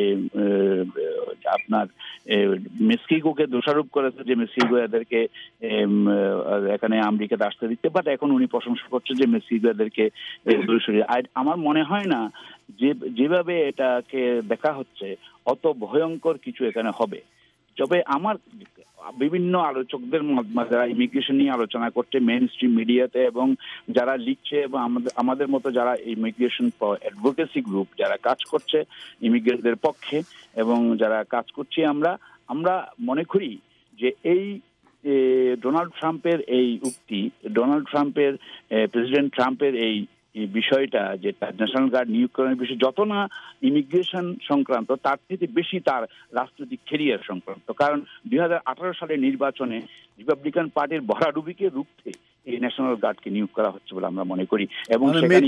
আপনার মেক্সিকোকে দোষারোপ করেছে যে মেক্সিকো এদেরকে এখানে আমেরিকাতে আসতে দিতে, বাট এখন উনি প্রশংসা করছে যে মেক্সিকো এদেরকে দোষী। আমার মনে হয় না যে যেভাবে এটাকে দেখা হচ্ছে অত ভয়ঙ্কর কিছু এখানে হবে। তবে আমার বিভিন্ন আলোচকদের যারা ইমিগ্রেশন নিয়ে আলোচনা করছে মেইন স্ট্রিম মিডিয়াতে এবং যারা লিখছে এবং আমাদের আমাদের মতো যারা ইমিগ্রেশন অ্যাডভোকেসি গ্রুপ যারা কাজ করছে ইমিগ্রেন্টদের পক্ষে এবং যারা কাজ করছি, আমরা আমরা মনে করি যে এই ডোনাল্ড ট্রাম্পের এই উক্তি, ডোনাল্ড ট্রাম্পের প্রেসিডেন্ট ট্রাম্পের এই বিষয়টা যে তার ন্যাশনাল গার্ড নিয়োগকরণের বিষয় যত না ইমিগ্রেশন সংক্রান্ত, তার থেকে বেশি তার রাজনৈতিক ক্যারিয়ার সংক্রান্ত। কারণ দুই হাজার আঠারো সালের নির্বাচনে রিপাবলিকান পার্টির ভরাডুবিকে রুখতে এই ন্যাশনাল গার্ডকে নিয়োগ করা হচ্ছে বলে আমরা মনে করি। এবং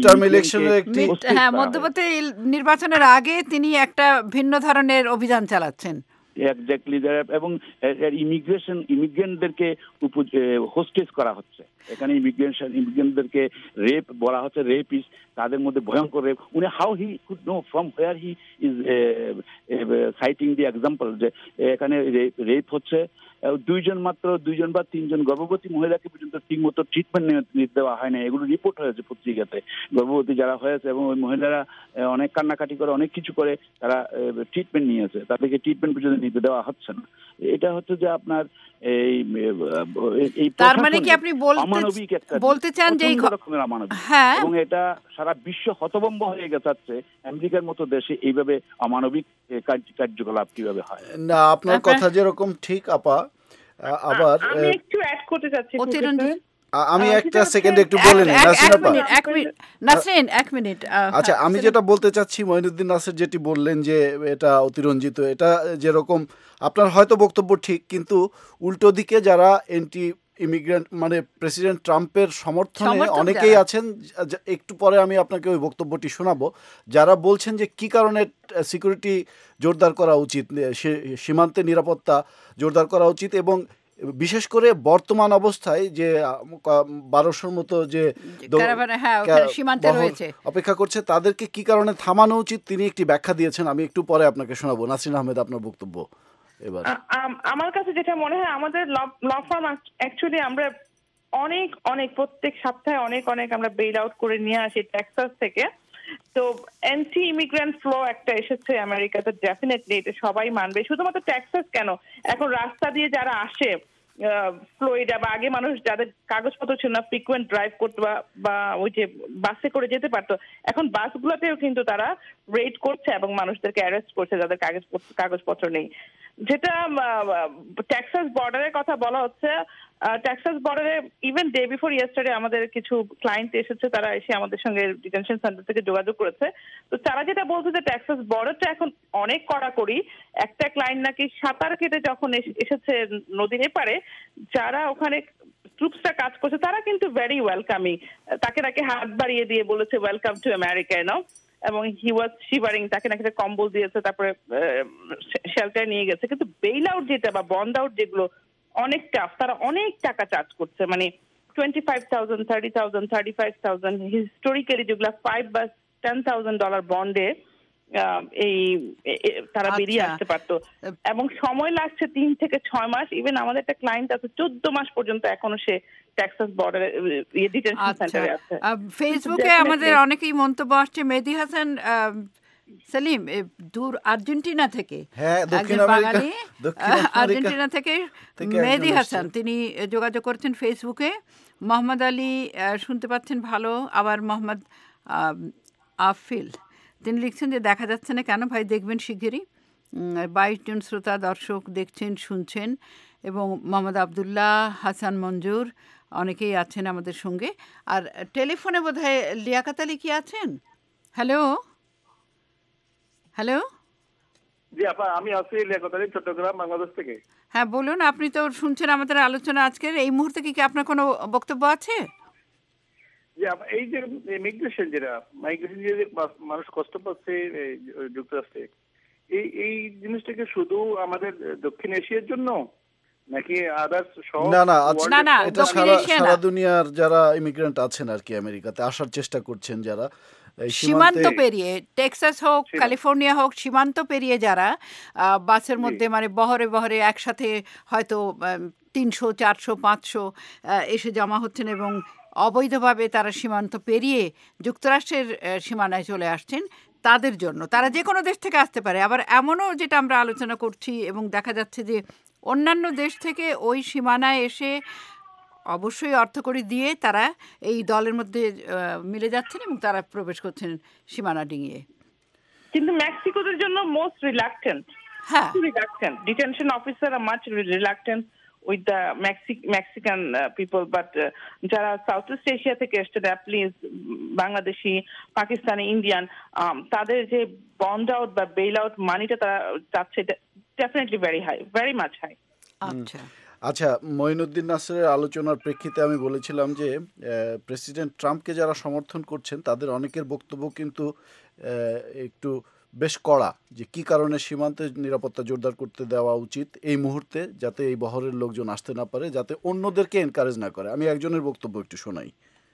হ্যাঁ, মধ্যবর্তী নির্বাচনের আগে তিনি একটা ভিন্ন ধরনের অভিযান চালাচ্ছেন। এক্স্যাক্টলি, এবং ইমিগ্রেশন ইমিগ্রেন্টদেরকে হোস্টেজ করা হচ্ছে এখানে, ইমিগ্রেশন ইমিগ্রেন্টদেরকে রেপ বলা হচ্ছে, রেপ ইজ তাদের মধ্যে ভয়ঙ্কর রেপ। উনি how he could know from where he is citing the example যে এখানে রেপ হচ্ছে, দুইজন মাত্র দুইজন বা তিনজন গর্ভবতী মহিলাকে পর্যন্ত ঠিক মতো ট্রিটমেন্ট দেওয়া হয় না, এগুলো রিপোর্ট হয়েছে পত্রিকাতে। গর্ভবতী যারা হয়েছে এবং ওই মহিলারা অনেক কান্নাকাটি করে অনেক কিছু করে তারা ট্রিটমেন্ট নিয়েছে, তাদেরকে ট্রিটমেন্ট পর্যন্ত নিতে দেওয়া হচ্ছে না। এটা হচ্ছে যে আপনার এই এই তার মানে কি আপনি বলতে অমানবিক একটা বলতে চান যে এই প্রচন্ড রকমের অমানবিক, হ্যাঁ, এবং এটা সারা বিশ্ব হতভম্ব হয়ে গেছে আমেরিকার মতো দেশে এইভাবে অমানবিক কার্য- কার্যকলাপ কিভাবে হয়। না, আপনার কথা যেরকম ঠিক আপা, আ- আবার আমি আহ, একটু অ্যাড করতে চাচ্ছি অতিরঞ্জিত আ- আমি আহ, একটা সেটা সেকেন্ড হচ্ছে- একটু বলে নিই এক- নাসরিন এক আপা। মিনিট এক মিনিট নাসরিন এক মিনিট আহ, আচ্ছা, হ্যাঁ, আমি সেলিম। যেটা বলতে চাচ্ছি, মঈনুদ্দিন নাসির যেটি বললেন যে এটা অতিরঞ্জিত, এটা যেরকম আপনার হয়তো বক্তব্য ঠিক, কিন্তু উল্টো দিকে যারা এন্টি ইমিগ্রেন্ট মানে প্রেসিডেন্ট ট্রাম্পের সমর্থনে সমর্থক অনেকেই যারা। আছেন, যা- একটু পরে আমি আপনাকে ওই বক্তব্যটি শোনাবো, যারা বলছেন যে কি কারণে সিকিউরিটি জোরদার করা উচিত, সে- সীমান্তে নিরাপত্তা জোরদার করা উচিত, এবং বিশেষ করে বর্তমান অবস্থায় যে বারোশোর মতো যে দ- ক্যারাভানে, হ্যাঁ, ওখানে ক্যা- সীমান্তে বহর রয়েছে। অপেক্ষা করছে, তাদেরকে কি কারণে থামানো উচিত তিনি একটি ব্যাখ্যা দিয়েছেন। আমি একটু পরে আপনাকে শোনাবো। নাসরিন আহমেদ, আপনার বক্তব্য এবার। আ- আম- আমার কাছে যেটা মনে হয়, আমাদের ল ফার্ম অ্যাকচুয়ালি আমরা অনেক অনেক প্রত্যেক সপ্তাহে অনেক অনেক আমরা বেইল আউট করে নিয়ে আসি টেক্সাস থেকে। তো অ্যান্টি ইমিগ্রেন্ট ফ্লো একটা এসেছে আমেরিকাতে, ডেফিনেটলি এটা সবাই মানবে। শুধুমাত্র টেক্সাস কেন, এখন রাস্তা দিয়ে যারা আসে ফ্লোরিডা, বা আগে মানুষ যাদের কাগজপত্র ছিল না, ফ্রিকুয়েন্ট ড্রাইভ করতো বা বা ওই যে বাসে করে যেতে পারতো, এখন বাসগুলোতেও কিন্তু তারা রেড করছে এবং মানুষদেরকে অ্যারেস্ট করছে যাদের কাগজ কাগজপত্র নেই। যেটা টেক্সাস বর্ডারের কথা বলা হচ্ছে, টেক্সাস বর্ডারে ইভেন ডে বিফোর ইয়েস্টারডে আমাদের কিছু ক্লায়েন্ট এসেছে, তারা এসে আমাদের সঙ্গে ডিটেনশন সেন্টার থেকে যোগাযোগ করেছে। তো তারা যেটা বলছে যে টেক্সাস বর্ডারটা এখন অনেক কড়াকড়ি। একটা ক্লায়েন্ট নাকি সাঁতার কেটে যখন এসে- এসেছে নদীর এপারে, যারা ওখানে ট্রুপসটা কাজ করছে তারা কিন্তু ভেরি ওয়েলকামিং, তাকে নাকি হাত বাড়িয়ে দিয়ে বলেছে ওয়েলকাম টু আমেরিকা, নো, এবং হি ওয়াজ শিভারিং, তাকে নাকি একটা কম্বল দিয়েছে, তারপরে শেল্টার নিয়ে গেছে। কিন্তু বেইল আউট যেটা বা বন্ড আউট যেগুলো অনেক টাফ, তারা অনেক টাকা চার্জ করছে, মানে twenty five thousand thirty thousand thirty five thousand historically যেগুলো ফাইভ বা টেন থাউজেন্ড ডলার বন্ডে এই এ- এ- তারা বেরিয়ে আচ্ছা। আসতে পারতো, এবং সময় লাগছে তিন থেকে ছয় মাস। ইভেন আমাদের একটা ক্লায়েন্ট আছে চোদ্দ মাস পর্যন্ত এখনো সে টেক্সাস বর্ডারে ডিটেনশন আচ্ছা, সেন্টারে আছে। আহ, ফেসবুকে Definitely. আমাদের অনেকেই মন্তব্য আসছে। মেহেদী হাসান আহ, সেলিম এ, দূর আর্জেন্টিনা থেকে, হ্যাঁ, দক্ষিণ একজন আমেরিকা- বাঙালি, দক্ষিণ আহ, আমেরিকা আর্জেন্টিনা থেকে থেকে মেহেদী একজন হাসান, এসেছে। তিনি যোগাযোগ করছেন ফেসবুকে। মোহাম্মদ আলী আহ, শুনতে পাচ্ছেন ভালো, আবার মোহাম্মদ আহ, আফিল তিনি লিখছেন যে দেখা যাচ্ছে না কেন ভাই, দেখবেন শিগগিরই। বাইশ জন শ্রোতা দর্শক দেখছেন, শুনছেন, এবং মোহাম্মদ আবদুল্লাহ, হাসান মঞ্জুর অনেকেই আছেন আমাদের সঙ্গে। আর টেলিফোনে বোধহয় লিয়াকাত আলী কি আছেন? হ্যালো হ্যালো জি আপা, আমি আছি লিয়াকত আলী, চট্টগ্রাম, বাংলাদেশ থেকে। হ্যাঁ বলুন, আপনি তো শুনছেন আমাদের আলোচনা আজকের। এই মুহূর্তে কি কি আপনার কোনো বক্তব্য আছে? যে আপ- এই যে ইমিগ্রেশন, যেটা মাইগ্রেশন, যে মা- মানুষ কষ্ট পাচ্ছে এই যুক্তরাষ্ট্রে, এই এই জিনিসটাকে শুধু আমাদের দক্ষিণ এশিয়ার জন্য নাকি আদার্স সব? না না আচ্ছা, না, না, এটা দক্ষিণ সারা এশিয়া সারা না। দুনিয়ার যারা ইমিগ্রেন্ট আছেন আর কি, আমেরিকাতে আসার চেষ্টা করছেন যারা এই সীমান্ত সীমান্তে, পেরিয়ে, টেক্সাস হোক, ক্যালিফোর্নিয়া হোক, সীমান্ত পেরিয়ে যারা আহ, বাসের মধ্যে মানে বহরে বহরে একসাথে হয়তো তিনশো চারশো পাঁচশো এসে জমা হচ্ছেন, এবং অবৈধভাবে তারা সীমান্ত পেরিয়ে যুক্তরাষ্ট্রের আহ, সীমানায় চলে আসছেন, তাদের জন্য। তারা যে কোনো দেশ থেকে আসতে পারে। আবার এমনও যেটা আমরা আলোচনা করছি, এবং দেখা যাচ্ছে যে অন্যান্য দেশ থেকে ওই সীমানায় এসে অবশ্যই অর্থকড়ি দিয়ে তারা এই দলের মধ্যে আহ, মিলে যাচ্ছেন এবং তারা প্রবেশ করছেন সীমানা ডিঙিয়ে। কিন্তু মেক্সিকোদের জন্য মোস্ট রিলাক্টেন্ট, হ্যাঁ, reluctant detention officer are much reluctant with the Mexican people, but যারা সাউথ ইস্ট এশিয়া থেকে এসছে, প্লিজ বাংলাদেশি, পাকিস্তানি, ইন্ডিয়ান, তাদের যে বন্ড আউট বা বেইল আউট মানিটা তারা চাচ্ছে, definitely very high, very much high. আচ্ছা আচ্ছা, মঈনুদ্দিন নাসিরের আলোচনার প্রেক্ষিতে আমি বলেছিলাম যে প্রেসিডেন্ট ট্রাম্পকে যারা সমর্থন করছেন তাদের অনেকের বক্তব্য কিন্তু আহ, একটু বেশ কড়া, যে কি কারণে সীমান্তে নিরাপত্তা জোরদার করতে দেওয়া উচিত এই মুহূর্তে, যাতে এই বহরের লোকজন আসতে না পারে, যাতে অন্যদেরকে এনকারেজ না করে। আমি একজনের বক্তব্য একটু শোনাই।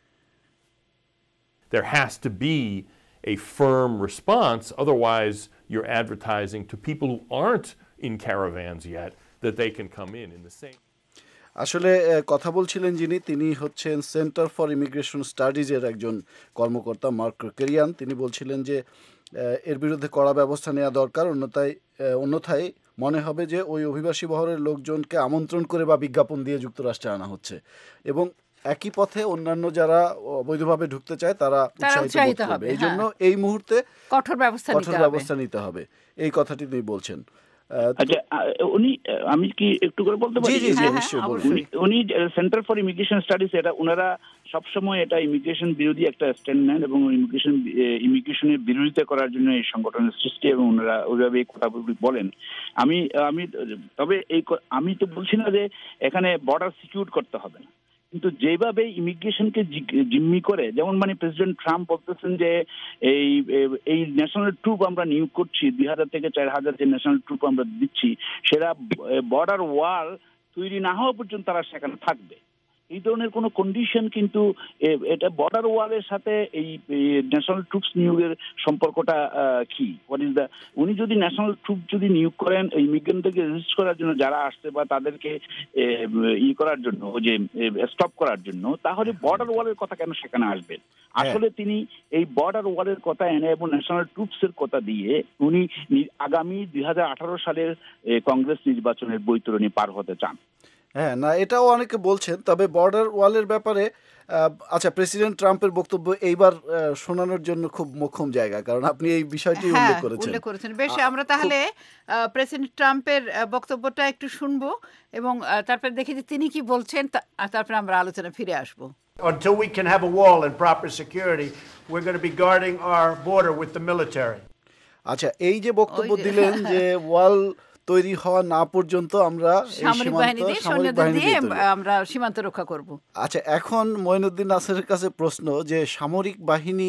There has to be a firm response, otherwise you're advertising to people who aren't in caravans yet that they can come in in the same. আসলে আহ, কথা বলছিলেন যিনি, তিনি হচ্ছেন সেন্টার ফর ইমিগ্রেশন স্টাডিজের একজন কর্মকর্তা, মার্ক ক্রেরিয়ান। তিনি বলছিলেন যে আহ, এর বিরুদ্ধে কড়া ব্যবস্থা নেওয়া দরকার, অন্যথায় আহ, অন্যথায় মনে হবে যে ওই অভিবাসী বহরের লোকজনকে আমন্ত্রণ করে বা বিজ্ঞাপন দিয়ে যুক্তরাষ্ট্রে আনা হচ্ছে, এবং একই পথে অন্যান্য যারা অবৈধভাবে ঢুকতে চায় তারা উৎসাহিত হবে। এই জন্য এই মুহূর্তে কঠোর ব্যবস্থা কঠোর ব্যবস্থা নিতে হবে, এই কথাটি তিনি বলছেন। আচ্ছা, উনি আমি কি একটু করে বলতে পারি? উনি সেন্টার ফর ইমিগ্রেশন স্টাডিজ, এটা ওনারা সবসময় এটা ইমিগ্রেশন বিরোধী একটা স্ট্যান্ড নেন এবং ইমিগ্রেশন ইমিগ্রেশনের বিরোধিতা করার জন্য এই সংগঠনের সৃষ্টি, এবং ওনারা ওইভাবে এই কথাগুলি বলেন। আমি আমি তবে এই আমি তো বলছি না যে এখানে বর্ডার সিকিউর করতে হবে না, কিন্তু যেভাবে ইমিগ্রেশনকে জিম্মি করে, যেমন মানে প্রেসিডেন্ট ট্রাম্প বলতেছেন যে এই এই ন্যাশনাল ট্রুপ আমরা নিয়োগ করছি, দুই হাজার থেকে চার হাজার যে ন্যাশনাল ট্রুপ আমরা দিচ্ছি, সেটা বর্ডার ওয়াল তৈরি না হওয়া পর্যন্ত তারা সেখানে থাকবে। এই ধরনের কোনো কন্ডিশন কিন্তু এটা বর্ডার ওয়ালের সাথে এই ন্যাশনাল ট্রুপস নিয়োগের সম্পর্কটা কি? হোয়াট ইজ দ্য উনি যদি ন্যাশনাল ট্রুপ যদি নিয়োগ করেন ইমিগ্রেন্টদেরকে রেজিস্ট করার জন্য যারা আসছে বা তাদেরকে ই করার জন্য, যে স্টপ করার জন্য, তাহলে বর্ডার ওয়ালের কথা কেন সেখানে আসবেন? আসলে তিনি এই বর্ডার ওয়ালের কথা এনে এবং ন্যাশনাল ট্রুপস এর কথা দিয়ে উনি আগামী দুই হাজার আঠারো সালের কংগ্রেস নির্বাচনের বৈতরণী পার হতে চান। হ্যাঁ, না এটাও অনেকে বলছেন। তবে বর্ডার ওয়ালের ব্যাপারে আচ্ছা, প্রেসিডেন্ট ট্রাম্পের বক্তব্য এইবার শোনানোর জন্য খুব মোক্ষম জায়গা, কারণ আপনি এই বিষয়টি উল্লেখ করেছেন উল্লেখ করেছেন বেশ। আমরা তাহলে প্রেসিডেন্ট ট্রাম্পের বক্তব্যটা একটু শুনবো এবং তারপর দেখি যে তিনি কি বলছেন, তারপরে আমরা আলোচনা ফিরে আসবো। Until we can have a wall and proper security, we're going to be guarding our border with the military. আচ্ছা, এই যে বক্তব্য দিলেন যে ওয়াল তৈরি হওয়া না পর্যন্ত আমরা সামরিক বাহিনী দিয়ে আমরা সীমান্ত রক্ষা করব। আচ্ছা, এখন মঈনুদ্দিন নাসেরের কাছে প্রশ্ন যে সামরিক বাহিনী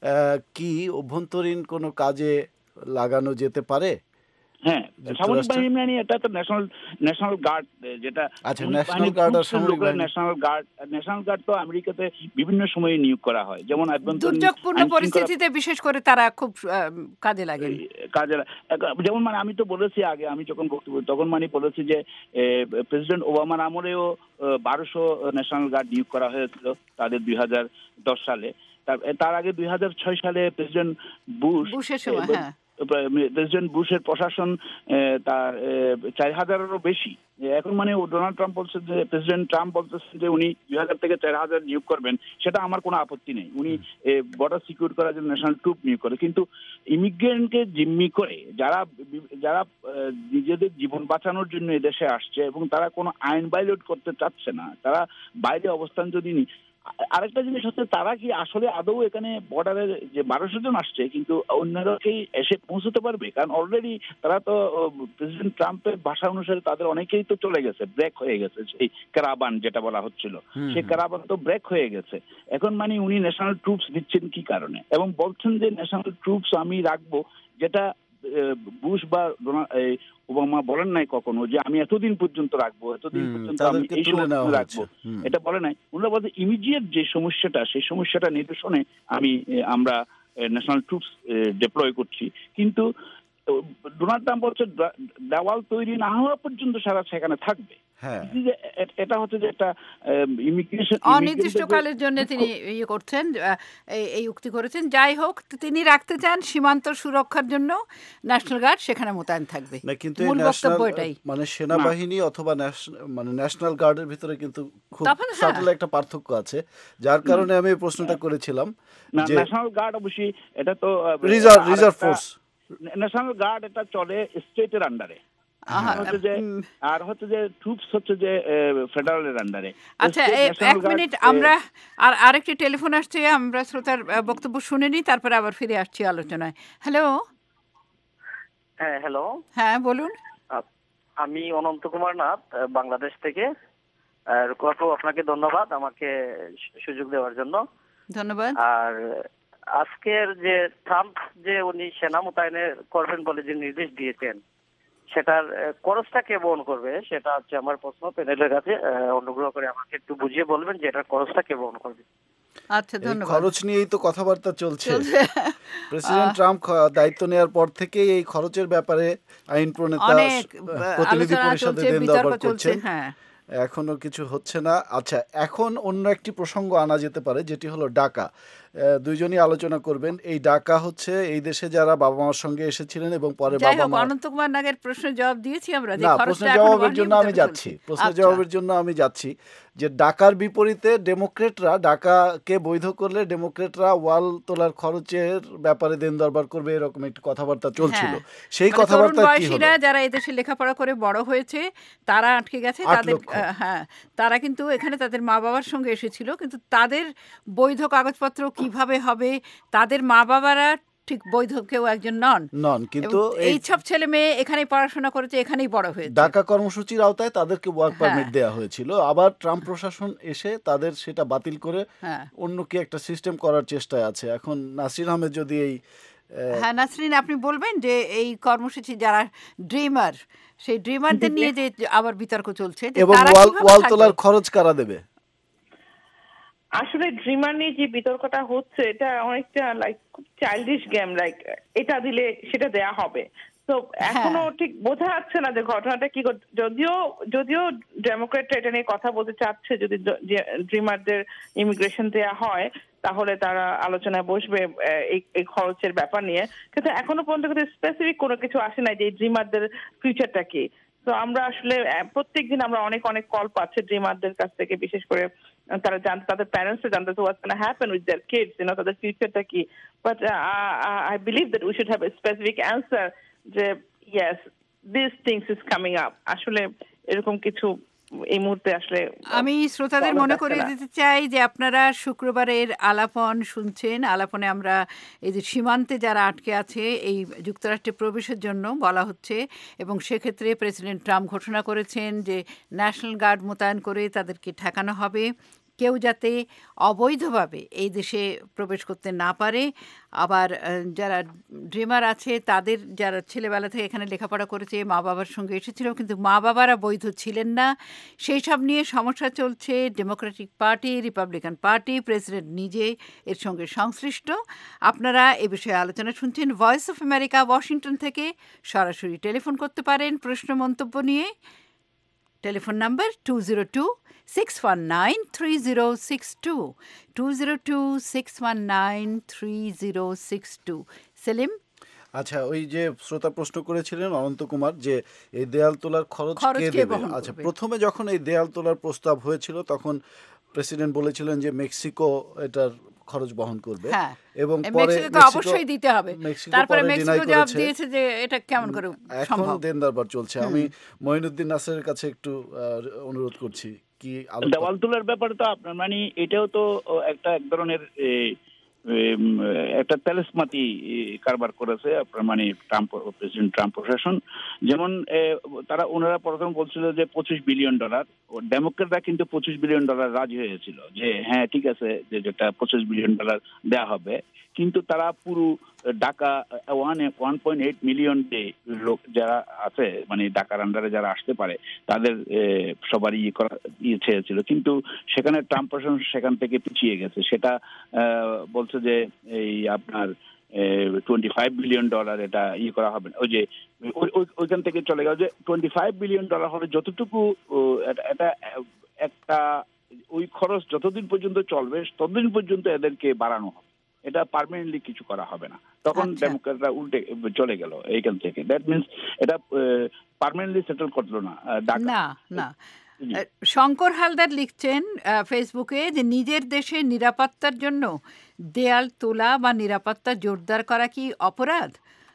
কি অভ্যন্তরীণ কোনো কাজে লাগানো যেতে পারে? হ্যাঁ, সামরিক বাহিনী মানে এটা তো ন্যাশনাল ন্যাশনাল গার্ড, যেটা আচ্ছা ন্যাশনাল গার্ড আর সামরিক বাহিনী। ন্যাশনাল গার্ড ন্যাশনাল গার্ড তো আমেরিকাতে বিভিন্ন সময়ে নিয়োগ করা হয়, যেমন দুর্যোগপূর্ণ পরিস্থিতিতে বিশেষ করে তারা খুব কাজে লাগে কাজে যেমন মানে আমি তো বলেছি আগে, আমি যখন বক্তব্য তখন মানে বলেছি যে প্রেসিডেন্ট ওবামার আমলেও বারোশো ন্যাশনাল গার্ড নিয়োগ করা হয়েছিল তাদের দুই হাজার দশ সালে। তার আগে দুই হাজার ছয় সালে প্রেসিডেন্ট বুশ বুশের সময় হ্যাঁ প্রেসিডেন্ট বুশের প্রশাসন তার চার হাজারেরও বেশি। এখন মানে ডোনাল্ড ট্রাম্প বলছে যে প্রেসিডেন্ট ট্রাম্প বলতেছেন যে উনি দুই হাজার থেকে চার হাজার নিয়োগ করবেন, সেটা আমার কোনো আপত্তি নেই। উনি বর্ডার সিকিউর করার জন্য ন্যাশনাল ট্রুপ নিয়োগ করে, কিন্তু ইমিগ্রেন্টকে জিম্মি করে যারা যারা নিজেদের জীবন বাঁচানোর জন্য এদেশে আসছে এবং তারা কোনো আইন ভায়োলেট করতে চাচ্ছে না, তারা বাইরে অবস্থান যদি নি আরেকটা জিনিস হচ্ছে তারা কি আসলে আদৌ এখানে বর্ডারের যে বারোশো জন আসছে কিন্তু অন্যরা কি এসে পৌঁছতে পারবে? কারণ অলরেডি তারা তো প্রেসিডেন্ট ট্রাম্পের ভাষা অনুসারে তাদের অনেকেই তো চলে গেছে, ব্রেক হয়ে গেছে, সেই ক্যারাবান যেটা বলা হচ্ছিল সেই ক্যারাবান তো ব্রেক হয়ে গেছে। এখন মানে উনি ন্যাশনাল ট্রুপস দিচ্ছেন কি কারণে এবং বলছেন যে ন্যাশনাল ট্রুপস আমি রাখবো, যেটা বুশ বা ওবামা বলেন নাই কখনো যে আমি এতদিন পর্যন্ত রাখবো, এতদিন পর্যন্ত আমি এই সমস্যা রাখবো, এটা বলে নাই। ওনারা বলতে ইমিডিয়েট যে সমস্যাটা সেই সমস্যাটা নিরসনে আমি আমরা ন্যাশনাল ট্রুপস ডিপ্লয় করছি। কিন্তু ডোনাল্ড ট্রাম্প বলছে দেওয়াল তৈরি না হওয়া পর্যন্ত সারা সেখানে থাকবে। এটা হচ্ছে যে একটা ইমিগ্রেশন অনির্দিষ্টকালের জন্য তিনি ইয়ে করছেন, এই উক্তি করেছেন। যাই হোক, তিনি রাখতে চান সীমান্ত সুরক্ষার জন্য ন্যাশনাল গার্ড সেখানে মোতায়েন থাকবে, কিন্তু মানে সেনাবাহিনী অথবা মানে ন্যাশনাল গার্ডের ভিতরে কিন্তু খুব সাটল একটা পার্থক্য আছে, যার কারণে আমি এই প্রশ্নটা করেছিলাম যে ন্যাশনাল গার্ড অবশ্যই এটা তো reserve reserve force, national guard এটা চলে স্টেটের আন্ডারে, আর হচ্ছে যে ট্রুপস হচ্ছে যে ফেডারেলের আন্ডারে। আচ্ছা, এক মিনিট, আমরা আর আরেকটি টেলিফোন আসছে, আমরা শ্রোতার বক্তব্য শুনে নিই, তারপরে আবার ফিরে আসছি আলোচনায়। হ্যালো। হ্যাঁ, হ্যালো। হ্যাঁ, বলুন। আমি অনন্ত কুমার নাথ, বাংলাদেশ থেকে। আপনাকে ধন্যবাদ আমাকে সুযোগ দেওয়ার জন্য। ধন্যবাদ। আর আজকের যে ট্রাম্প যে উনি সেনা মোতায়েন করবেন বলে যে নির্দেশ দিয়েছেন, সেটার খরচটা কে বহন করবে সেটা হচ্ছে আমার প্রশ্ন প্যানেলের কাছে। অনুগ্রহ করে আমাকে একটু বুঝিয়ে বলবেন যে এটার খরচটা কে বহন করবে। আচ্ছা, ধন্যবাদ। খরচ নিয়েই তো কথাবার্তা চলছে। প্রেসিডেন্ট ট্রাম্প দায়িত্ব নেওয়ার পর থেকেই এই খরচের ব্যাপারে আইন প্রণেতা প্রতিনিধি পরিষদে দেন দরবার করছেন, এখনো কিছু হচ্ছে না। আচ্ছা, এখন অন্য একটি প্রসঙ্গ আনা যেতে পারে, যেটি হলো ডাকা। দুইজনই আলোচনা করবেন। এই ডাকা হচ্ছে এই দেশে যারা বাবা মার সঙ্গে এসেছিলেন এবং পরে যাই বাবা হোক, মা অনন্ত কুমার নাগের প্রশ্নের জবাব দিয়েছি আমরা। যে না, খরচটা প্রশ্নের এখনো জবাবের বহনীয় জন্য আমি বিতর্ক যাচ্ছি চলছে। প্রশ্নের আচ্ছা। জবাবের জন্য আমি যাচ্ছি যে ডাকার বিপরীতে ডেমোক্রেটরা ডাকাকে বৈধ করলে ডেমোক্রেটরা ওয়াল তোলার খরচের ব্যাপারে দেন দরবার করবে, এরকম একটি কথাবার্তা চলছিল। হ্যাঁ, সেই মানে তরুণ কথাবার্তা কি হলো? বয়সীরা যারা এদেশে লেখাপড়া করে বড় হয়েছে তারা আটকে গেছে, আট তাদের লক্ষ। আহ, হ্যাঁ, তারা কিন্তু এখানে তাদের মা বাবার সঙ্গে এসেছিল, কিন্তু তাদের বৈধ কাগজপত্র কিভাবে হবে, তাদের মা বাবারা ঠিক বৈধ কেউ একজন নন নন, কিন্তু এবং এই সব ছেলে মেয়ে এখানেই পড়াশোনা করেছে, এখানেই বড় হয়েছে। ডাকা কর্মসূচির আওতায় তাদেরকে ওয়ার্ক হ্যাঁ। পারমিট দেওয়া হয়েছিল, আবার ট্রাম্প প্রশাসন এসে তাদের সেটা বাতিল করে হ্যাঁ অন্য কি একটা সিস্টেম করার চেষ্টায় আছে। এখন নাসরিন আহমেদ যদি এই আহ, হ্যাঁ নাসরিন, আপনি বলবেন যে এই কর্মসূচি যারা ড্রিমার, সেই ড্রিমারদের নিয়ে যে আবার বিতর্ক চলছে যে এবং তারা ওয়াল কিভাবে ওয়াল থাকবে? তোলার খরচ কারা দেবে? আসলে ড্রিমার নিয়ে যে বিতর্কটা হচ্ছে এটা অনেকটা লাইক চাইল্ডিশ গেম, লাইক এটা দিলে সেটা দেয়া হবে। তো এখনো ঠিক বোঝা যাচ্ছে না যে ঘটনাটা কি ঘট- যদিও যদিও ডেমোক্রেটরা এটা নিয়ে কথা বলতে চাচ্ছে, যদি ড্রিমারদের ইমিগ্রেশন দেয়া হয় তাহলে তারা আলোচনায় বসবে আহ, এই এই খরচের ব্যাপার নিয়ে, কিন্তু এখনো পর্যন্ত কিন্তু স্পেসিফিক কোনো কিছু আসে না যে এই ড্রিমারদের ফিউচারটা কি। তো আমরা আসলে প্রত্যেকদিন আমরা অনেক অনেক কল পাচ্ছি ড্রিমারদের কাছ থেকে, বিশেষ করে আহ, তারা জানতে, তাদের প্যারেন্টস জানতে তো what's gonna happen with their kids, you know, তাদের ফিউচারটা কি। But I believe that we should have a specific answer যে yes this things is coming up. আসলে এরকম কিছু এই মুহূর্তে আসলে আমি শ্রোতাদের বলা মনে যাচ্ছে করিয়ে না। দিতে চাই যে আপনারা শুক্রবারের আলাপন শুনছেন। আলাপনে আমরা এই যে সীমান্তে যারা আটকে আছে এই যুক্তরাষ্ট্রে প্রবেশের জন্য বলা হচ্ছে, এবং সেক্ষেত্রে প্রেসিডেন্ট ট্রাম্প ঘোষণা করেছেন যে ন্যাশনাল গার্ড মোতায়েন করে তাদেরকে ঠেকানো হবে, কেউ যাতে অবৈধভাবে এই দেশে প্রবেশ করতে না পারে। আবার আহ, যারা ড্রিমার আছে তাদের যারা ছেলেবেলা থেকে এখানে লেখাপড়া করেছে, মা বাবার সঙ্গে এসেছিল কিন্তু মা বাবারা বৈধ ছিলেন না, সেই সব নিয়ে সমস্যা চলছে। Democratic Party, Republican Party, president নিজে এর সঙ্গে সংশ্লিষ্ট। আপনারা এ বিষয়ে আলোচনা শুনছেন ভয়েস অফ আমেরিকা ওয়াশিংটন থেকে। সরাসরি টেলিফোন করতে পারেন প্রশ্ন মন্তব্য নিয়ে। Telephone number two zero two six one nine three zero six two, two zero two six one nine three zero six two. Selim, আচ্ছা, ওই যে শ্রোতা প্রশ্ন করেছিলেন অনন্ত কুমার যে এই দেয়াল তোলার খরচ খরচ কে কে দেবে? বহন আচ্ছা, করবে? প্রথমে যখন এই দেয়াল তোলার প্রস্তাব হয়েছিল তখন প্রেসিডেন্ট বলেছিলেন যে মেক্সিকো এটার খরচ বহন করবে, হ্যাঁ, এবং এই পরে মেক্সিকোকে মেক্সিকো অবশ্যই দিতে হবে। মেক্সিকো তারপরে পরে মেক্সিকো deny জবাব করেছে। দিয়েছে যে এটা কেমন করে এখন সম্ভব। দেন দরবার চলছে। হুম। আমি মঈনুদ্দিন নাসেরের কাছে একটু আহ, অনুরোধ করছি কি আলোচনা- দেওয়াল তোলার ব্যাপারে তো আপনার মানে এটাও তো একটা এক ধরনের এ, এম, একটা তেলেসমাতি কারবার করেছে আপনার মানে ট্রাম্প প্রেসিডেন্ট ট্রাম্প প্রশাসন। যেমন এ, তারা ওনারা প্রথম বলছিল যে পঁচিশ বিলিয়ন ডলার, ডেমোক্রেটরা কিন্তু পঁচিশ বিলিয়ন ডলার রাজি হয়েছিল যে হ্যাঁ ঠিক আছে যে যেটা পঁচিশ বিলিয়ন ডলার দেওয়া হবে, কিন্তু তারা পুরো Dhaka one one point eight million যে লোক যারা আছে মানে ঢাকার আন্ডারে যারা আসতে পারে তাদের এ, সবারই ইয়ে করা ইয়ে চেয়েছিল, কিন্তু সেখানে ট্রাম্প প্রশাসন সেখান থেকে পিছিয়ে গেছে। সেটা আহ, বলছে যে এই আপনার টোয়েন্টি ফাইভ বিলিয়ন ডলার এটা ইয়ে করা হবে না। ওই যে ওই- ওই- ওইখান থেকে চলে গেল যে টোয়েন্টি ফাইভ বিলিয়ন ডলার হলে যতটুকু ও, এটা- এটা একটা ওই খরচ যতদিন পর্যন্ত চলবে ততদিন পর্যন্ত এদেরকে বাড়ানো হবে, এটা পার্মানেন্টলি কিছু করা হবে না। তখন আচ্ছা। ডেমোক্রেটরা উল্টে চলে গেল এইখান থেকে। দ্যাট মিনস এটা পার্মানেন্টলি সেটেল করলো না আহ, ঢাকা। না না আহ, শঙ্কর হালদার লিখছেন আহ, ফেসবুকে যে নিজের দেশে নিরাপত্তার জন্য দেয়াল তোলা বা নিরাপত্তা জোরদার করা কি অপরাধ?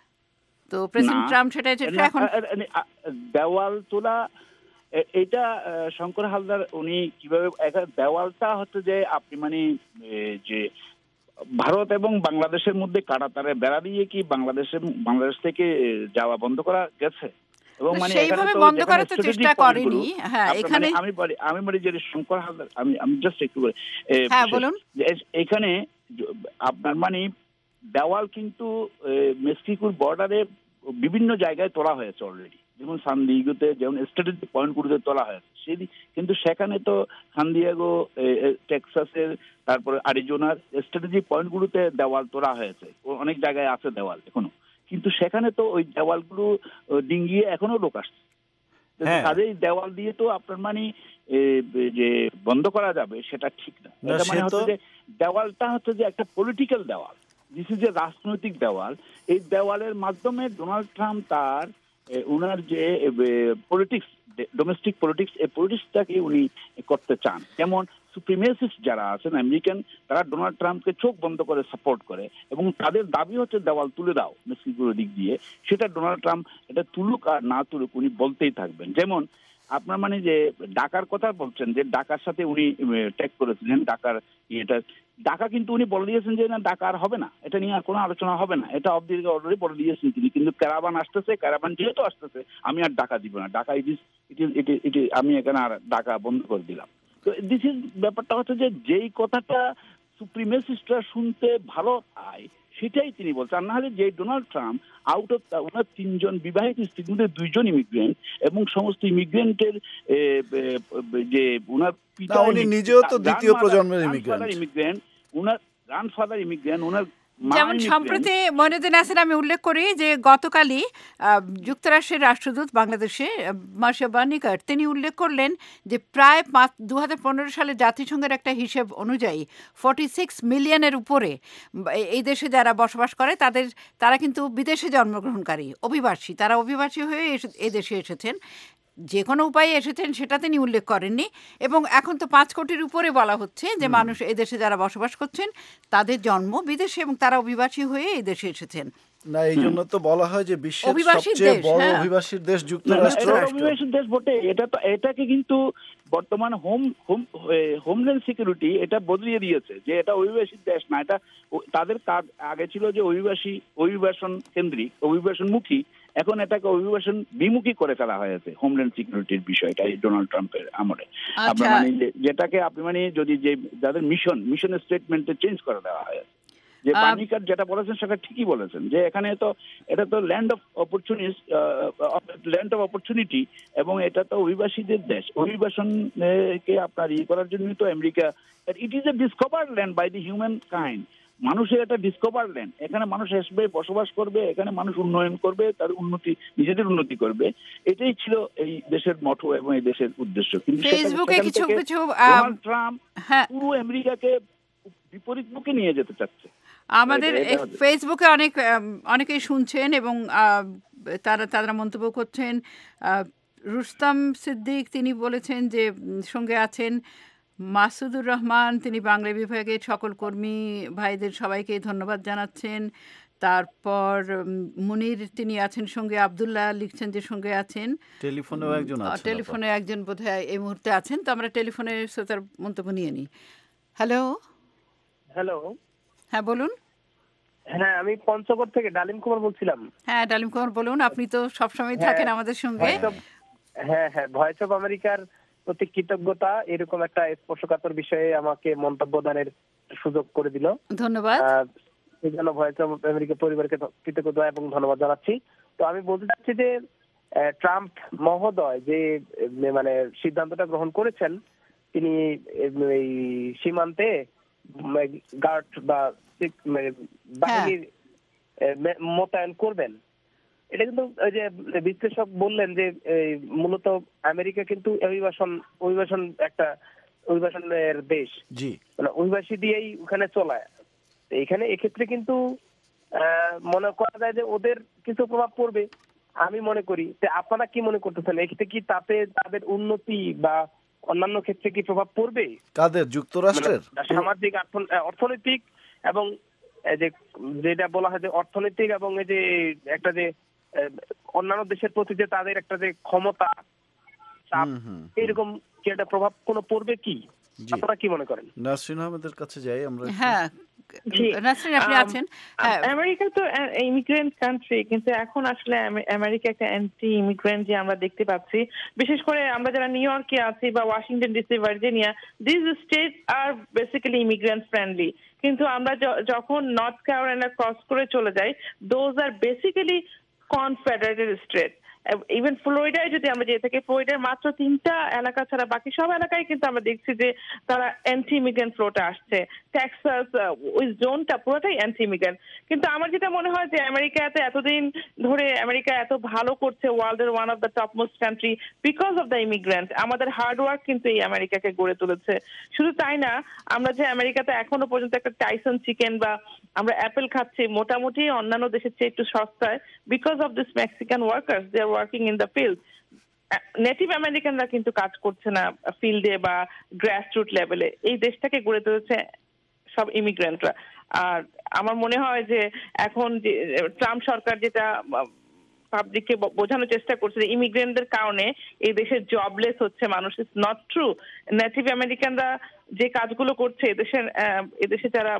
তো প্রেসিডেন্ট না, ট্রাম্প সেটা সেটা না, এখন আ- আ- আ- দেওয়াল তোলা এ- এটা আহ, শঙ্কর হালদার উনি কিভাবে একটা দেওয়ালটা হচ্ছে যে আপনি মানে এ, যে ভারত এবং বাংলাদেশের মধ্যে কাঁটাতারে বেড়া দিয়ে কি বাংলাদেশের বাংলাদেশ থেকে এ, যাওয়া বন্ধ করা গেছে? এবং মানে এখানে সেইভাবে তো বন্ধ যেখানে করার তো strategic চেষ্টা point করেনি। গুলো, হ্যাঁ, আপনার এখানে মানে আমি বলি আমি বলি যে শঙ্কর হালদার আমি আমি জাস্ট একটু বলি এ, হ্যাঁ, শেষ। বলুন। যে এখানে য- আপনার মানে দেওয়াল কিন্তু এ, মেক্সিকোর বর্ডারে বিভিন্ন জায়গায় তোলা হয়েছে অলরেডি, যেমন সান দিয়েগোতে যেমন স্ট্র্যাটেজিক পয়েন্টগুলোতে তোলা হয়েছে সেই কিন্তু সেখানে তো সান দিয়েগো এ, এ, টেক্সাসের তারপরে আরিজোনার স্ট্র্যাটেজিক পয়েন্টগুলোতে দেওয়াল তোলা হয়েছে, ও অনেক জায়গায় আছে দেওয়াল এখনো, কিন্তু সেখানে তো ওই দেওয়ালগুলো ও, ডিঙ্গিয়ে এখনো লোক আসছে। কাজেই দেওয়াল দিয়ে তো আপনার মানে যে বন্ধ করা যাবে সেটা ঠিক না। এটা মানে হচ্ছে যে দেওয়ালটা হচ্ছে যে একটা পলিটিক্যাল দেওয়াল, দিস ইজ যে রাজনৈতিক দেওয়াল। এই দেওয়ালের মাধ্যমে ডোনাল্ড ট্রাম্প তার উনার যে পলিটিক্স, ডোমেস্টিক পলিটিক্স, এই পলিটিক্সটাকে উনি করতে চান। যেমন সুপ্রিমেসিস্ট যারা আছেন আমেরিকান, তারা ডোনাল্ড ট্রাম্পকে চোখ বন্ধ করে সাপোর্ট করে এবং তাদের দাবি হচ্ছে দেওয়াল তুলে দাও মেক্সিকোর দিক দিয়ে। সেটা ডোনাল্ড ট্রাম্প এটা তুলুক আর না তুলুক উনি বলতেই থাকবেন। যেমন আপনার মানে যে ডাকার কথা বলছেন, যে ডাকার সাথে উনি ট্যাগ করেছিলেন, ডাকার এটা ডাকা কিন্তু উনি বলে দিয়েছেন যে না ডাকা আর হবে না, এটা নিয়ে আর কোনো আলোচনা হবে না, এটা অব দিকে অলরেডি বলে দিয়েছেন তিনি। কিন্তু ক্যারাভান আসতেছে, ক্যারাভান যেহেতু আসতেছে আমি আর ডাকা দিব না, ডাকা ইট ইজ ইট ইট আমি এখানে আর ডাকা বন্ধ করে দিলাম। তো দিস ইজ ব্যাপারটা হচ্ছে যে যেই কথাটা সুপ্রিমেসিস্টরা শুনতে ভালো পায় সেটাই তিনি বলছেন। আর না হলে যে ডোনাল্ড ট্রাম্প আউট অফ ওনার তিনজন বিবাহিত স্ত্রীর মধ্যে দুইজন ইমিগ্রেন্ট এবং সমস্ত ইমিগ্রেন্টের যে ওনার পিতা উনি নিজেও তো দ্বিতীয় প্রজন্মের ইমিগ্রেন্ট, ওনার গ্র্যান্ডফাদার ইমিগ্রেন্ট, ওনার যেমন সম্প্রতি মনিরুদ্দিন হাসান আমি উল্লেখ করি যে গতকালই যুক্তরাষ্ট্রের রাষ্ট্রদূত বাংলাদেশে মার্শা বার্নিকার তিনি উল্লেখ করলেন যে প্রায় পাঁচ দু হাজার পনেরো সালে জাতিসংঘের একটা হিসেব অনুযায়ী ফর্টি সিক্স মিলিয়নের উপরে এই দেশে যারা বসবাস করে তাদের তারা কিন্তু বিদেশে জন্মগ্রহণকারী অভিবাসী, তারা অভিবাসী হয়ে এই দেশে এসেছেন, যে কোনো উপায়ে এসেছেন সেটা তিনি উল্লেখ করেননি। এবং এখন তো পাঁচ কোটির উপরে বলা হচ্ছে যে মানুষ এদেশে যারা বসবাস করছেন তাদের জন্ম বিদেশে এবং তারা অভিবাসী হয়ে এই দেশে এসেছেন। না এই জন্য তো বলা হয় যে বিশ্বের সবচেয়ে বড় অভিবাসীর দেশ যুক্তরাষ্ট্র। অভিবাসীর দেশ বটে, এটা তো এটাকে কিন্তু বর্তমান হোম হোম হোমল্যান্ড সিকিউরিটি এটা বদলিয়ে দিয়েছে যে এটা অভিবাসীর দেশ না, এটা তাদের আগে ছিল যে অভিবাসী অভিবাসন কেন্দ্রিক অভিবাসনমুখী, এখন এটাকে অভিবাসন বিমুখী করে ফেলা হয়েছে হোমল্যান্ড সিকিউরিটির বিষয়টা এই ডোনাল্ড ট্রাম্পের আমলে। আপনার মানে যেটাকে আপনি মানে যদি যে যাদের মিশন মিশনের স্টেটমেন্টে চেঞ্জ করে দেওয়া হয়েছে, যে বার্নিকার যেটা বলেছেন সেটা ঠিকই বলেছেন যে এখানে তো এটা তো land of opportunity land of opportunity এবং এটা তো অভিবাসীদের দেশ, অভিবাসনকে আপনার ই করার জন্য তো America, it is a discovered land by the human kind. মানুষের একটা ডিসকভার ল্যান্ড, এখানে মানুষ আসবে বসবাস করবে, এখানে মানুষ উন্নয়ন করবে, তার উন্নতি নিজেদের উন্নতি করবে, এটাই ছিল এই দেশের মটো এবং এই দেশের উদ্দেশ্য। কিন্তু ফেসবুকে কিছু কিছু ট্রাম্প পুরো আমেরিকাকে বিপরীতমুখী নিয়ে যেতে চাচ্ছে। আমাদের ফেসবুকে অনেক অনেকেই শুনছেন এবং তারা তারা মন্তব্য করছেন। রুস্তম সিদ্দিক তিনি বলেছেন যে সঙ্গে আছেন মাসুদুর রহমান, তিনি বাংলা বিভাগের সকল কর্মী ভাইদের সবাইকে ধন্যবাদ জানাচ্ছেন। তারপর মুনির তিনি আছেন সঙ্গে, আবদুল্লাহ লিখছেন যে সঙ্গে আছেন, টেলিফোনেও একজন আছেন, টেলিফোনে একজন বোধহয় এই মুহূর্তে আছেন। তো আমরা টেলিফোনে শ্রোতার মন্তব্য নিয়ে নিই। হ্যালো হ্যালো হ্যাঁ বলুন। হ্যাঁ আমি পঞ্চগড় থেকে ডালিম কুমার বলছিলাম। হ্যাঁ ডালিম কুমার বলুন, আপনি তো সবসময় থাকেন আমাদের সঙ্গে। হ্যাঁ হ্যাঁ ভয়েস অফ আমেরিকার প্রতি কৃতজ্ঞতা, এরকম একটা স্পর্শকাতর বিষয়ে আমাকে মন্তব্য দানের সুযোগ করে দিল, ধন্যবাদ। এই জন্য ভয়েস অফ আমেরিকা পরিবারকে কৃতজ্ঞতা এবং ধন্যবাদ জানাচ্ছি। তো আমি বলতে চাচ্ছি যে ট্রাম্প মহোদয় যে মানে সিদ্ধান্তটা গ্রহণ করেছেন, তিনি এই সীমান্তে গার্ড বা বাহিনীর মোতায়েন করবেন, এটা কিন্তু ওই যে বিশ্লেষক বললেন যে মূলত আমেরিকা কিন্তু অভিবাসন অভিবাসন একটা অভিবাসনের দেশ, জি মানে অভিবাসী দিয়েই ওখানে চলায়। এইখানে এক্ষেত্রে কিন্তু মনে করা যায় যে ওদের কিছু প্রভাব পড়বে। আমি মনে করি যে আপনারা কি মনে করতেছেন, এক্ষেত্রে কি তাতে তাদের উন্নতি বা অন্যান্য ক্ষেত্রে কি প্রভাব পড়বে? কাদের? যুক্তরাষ্ট্রের সামাজিক অর্থনৈতিক এবং যে যেটা বলা হয় যে অর্থনৈতিক এবং এই যে একটা যে অন্যান্য দেশের প্রতি যে তাদের একটা যে ক্ষমতা এরকম কি একটা প্রভাব কোনো পড়বে কি, আপনারা কি মনে করেন? নাসরিন আহমেদের কাছে যাই আমরা। হ্যাঁ নাসরিন আপনি আছেন। আমেরিকা তো ইমিগ্রেন্ট কান্ট্রি, কিন্তু এখন আসলে আমেরিকা একটা অ্যান্টি ইমিগ্রেন্ট যে আমরা দেখতে পাচ্ছি, বিশেষ করে আমরা যারা নিউ ইয়র্কে আছি বা Washington DC, Virginia, this state are basically immigrant friendly. কিন্তু আমরা যখন নর্থ ক্যারোলাইনা ক্রস করে চলে যাই, those are basically confederated state. Even ফ্লোরিডায় যদি আমরা যেয়ে থাকি, ফ্লোরিডার মাত্র তিনটা এলাকা ছাড়া বাকি সব এলাকায় কিন্তু আমরা দেখছি যে তারা অ্যান্টি ইমিগ্রেন্ট ফ্লোটা আসছে। টেক্সাস ওই জোনটা পুরোটাই অ্যান্টি ইমিগ্রেন্ট। কিন্তু আমার যেটা মনে হয় যে আমেরিকাতে এতদিন ধরে আমেরিকা এত ভালো করছে, ওয়ার্ল্ডের one of the top most country because of the immigrant. আমাদের হার্ডওয়ার্ক কিন্তু এই আমেরিকাকে গড়ে তুলেছে। শুধু তাই না, আমরা যে আমেরিকাতে এখনো পর্যন্ত একটা টাইসন চিকেন বা আমরা অ্যাপেল খাচ্ছি মোটামুটি অন্যান্য দেশের চেয়ে একটু সস্তায়, because of this Mexican workers, they are working in the field. নেটিভ আমেরিকানরা কিন্তু কাজ করছে না ফিল্ডে বা গ্রাসরুট লেভেলে, এই দেশটাকে গড়ে তুলেছে সব ইমিগ্রেন্টরা। আর আমার মনে হয় যে এখন যে ট্রাম্প সরকার যেটা পাবলিককে বোঝানোর চেষ্টা করছে যে ইমিগ্রেন্টদের কারণে এই দেশের জবলেস হচ্ছে মানুষ, ইজ নট ট্রু। নেটিভ আমেরিকানরা যে কাজগুলো করছে এদেশের এদেশে যারা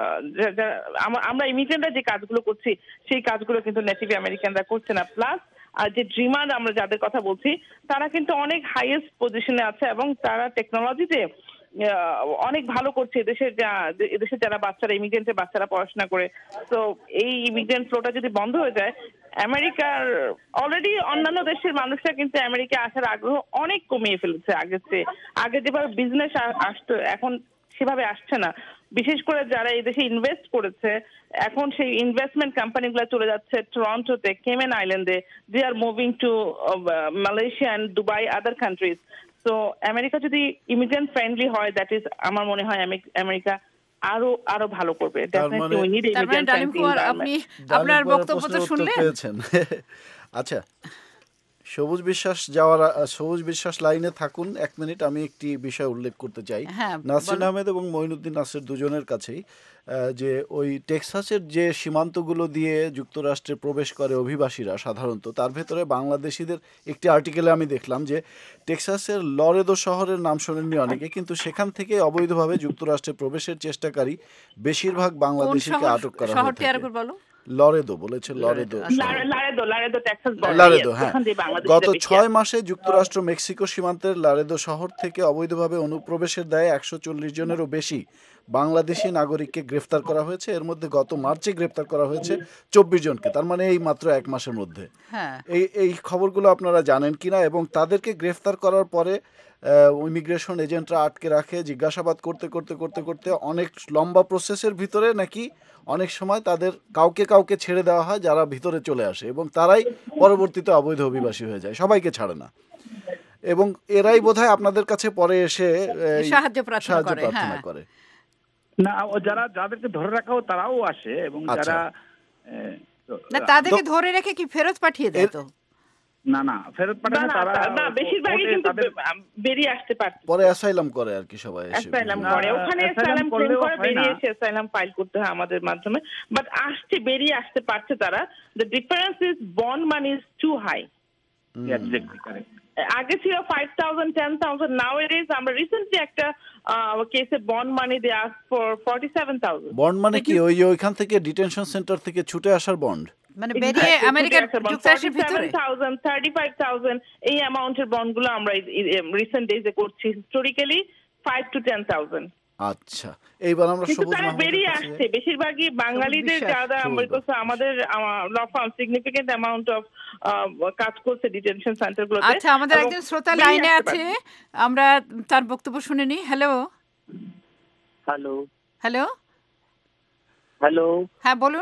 আমরা ইমিগ্রেন্টরা যে কাজগুলো করছি সেই কাজগুলো কিন্তু নেটিভ আমেরিকানরা করছে না। প্লাস আর যে ড্রিমার আমরা যাদের কথা বলছি তারা কিন্তু অনেক হাইয়েস্ট পজিশনে আছে এবং তারা টেকনোলজিতে অনেক ভালো করছে এদেশের এদেশের যারা বাচ্চারা ইমিগ্রেন্টের বাচ্চারা পড়াশোনা করে। তো এই ইমিগ্রেন্ট ফ্লোটা যদি বন্ধ হয়ে যায়, আমেরিকার অলরেডি অন্যান্য দেশের মানুষরা কিন্তু আমেরিকা আসার আগ্রহ অনেক কমিয়ে ফেলেছে আগের চেয়ে। আগে যেভাবে বিজনেস আসতো এখন সেভাবে আসছে না। বিশেষ করে যারা এই দেশে ইনভেস্ট করেছে এখন সেই ইনভেস্টমেন্ট কোম্পানিগুলো চলে যাচ্ছে টরন্টোতে, কেমেন আইল্যান্ডে, they are moving to Malaysia and Dubai, other countries. তো আমেরিকা যদি ইমিগ্রেন্ট ফ্রেন্ডলি হয়, দ্যাট ইজ আমার মনে হয় আমেরিকা আরো আরো ভালো করবে। Definitely we need immigrant friendly environment. আপনার বক্তব্য তো শুনলেন। আচ্ছা, সবুজ বিশ্বাস যাওয়ার সবুজ বিশ্বাস লাইনে থাকুন এক মিনিট, আমি একটি বিষয় উল্লেখ করতে চাই। নাসরিন আহমেদ এবং মঈনুদ্দিন নাসের দুজনের কাছেই যে ওই টেক্সাসের যে সীমান্তগুলো দিয়ে যুক্তরাষ্ট্রে প্রবেশ করে অভিবাসীরা সাধারণত, তার ভেতরে বাংলাদেশিদের একটি আর্টিকেলে আমি দেখলাম যে টেক্সাসের লরেদো শহরের নাম শোনেননি অনেকে, কিন্তু সেখান থেকে অবৈধভাবে যুক্তরাষ্ট্রে প্রবেশের চেষ্টাকারী বেশিরভাগ বাংলাদেশিকে আটক করা হয়। লরেদো বলেছে, লরেদো লারেদো হ্যাঁ। গত ছয় মাসে যুক্তরাষ্ট্র মেক্সিকো সীমান্তের লারেদো শহর থেকে অবৈধভাবে অনুপ্রবেশের দায়ে একশো চল্লিশ জনেরও বেশি বাংলাদেশি নাগরিককে গ্রেফতার করা হয়েছে। এর মধ্যে গত মার্চে গ্রেফতার করা হয়েছে চব্বিশ জনকে, তার মানে এই মাত্র এক মাসের মধ্যে। এই এই খবরগুলো আপনারা জানেন কিনা? এবং তাদেরকে গ্রেফতার করার পরে ইমিগ্রেশন এজেন্টরা আটকে রাখে, জিজ্ঞাসাবাদ করতে করতে করতে করতে অনেক লম্বা প্রসেসের ভিতরে নাকি অনেক সময় তাদের কাউকে কাউকে ছেড়ে দেওয়া হয় যারা ভিতরে চলে আসে, এবং তারাই পরবর্তীতে অবৈধ অভিবাসী হয়ে যায়, সবাইকে ছাড়ে না। এবং এরাই বোধহয় আপনাদের কাছে পরে এসে সাহায্য প্রার্থনা করে। না, যারা যাদেরকে ধরে রাখাও তারাও আসে, এবং যারা না তাদেরকে ধরে রেখে কি ফেরত পাঠিয়ে দেয়? তো না না ফেরত পাঠায় না, তারা না বেশিরভাগই কিন্তু বেরিয়ে আসতে পারে, পরে অ্যাসাইলাম করে আর কি, সবাই অ্যাসাইলাম করে, ওখানে অ্যাসাইলাম ক্লেম করে বেরিয়ে এসে অ্যাসাইলাম ফাইল করতে হয় আমাদের মাধ্যমে। বাট আসছে, বেরিয়ে আসতে পারছে তারা। The difference is bond money is too high. Exactly correct. আগে ছিল five thousand ten thousand, now it is আমরা রিসেন্টলি একটা কেসে bond money they ask for forty seven thousand. Bond মানে কি ওই ওইখান থেকে ডিটেনশন সেন্টার থেকে ছুটে আসার বন্ড, মানে বেরিয়ে আমেরিকার যুক্তরাষ্ট্রের ভিতরে থার্টি ফাইভ থাউজেন্ড এই অ্যামাউন্টের বন্ডগুলো আমরা রিসেন্ট ডেজে করছি। Historically five to ten thousand. আচ্ছা, এইবার আমরা সবুজ তারা বেরিয়ে আসছে, বেশিরভাগই বাঙালিদের যারা আমাদের law firm significant amount of কাজ করছে ডিটেনশন সেন্টারগুলোতে। আচ্ছা, আমাদের একজন শ্রোতা লাইনে আছে, আমরা তার বক্তব্য শুনে নিই। হ্যালো হ্যালো হ্যালো হ্যালো হ্যাঁ বলুন।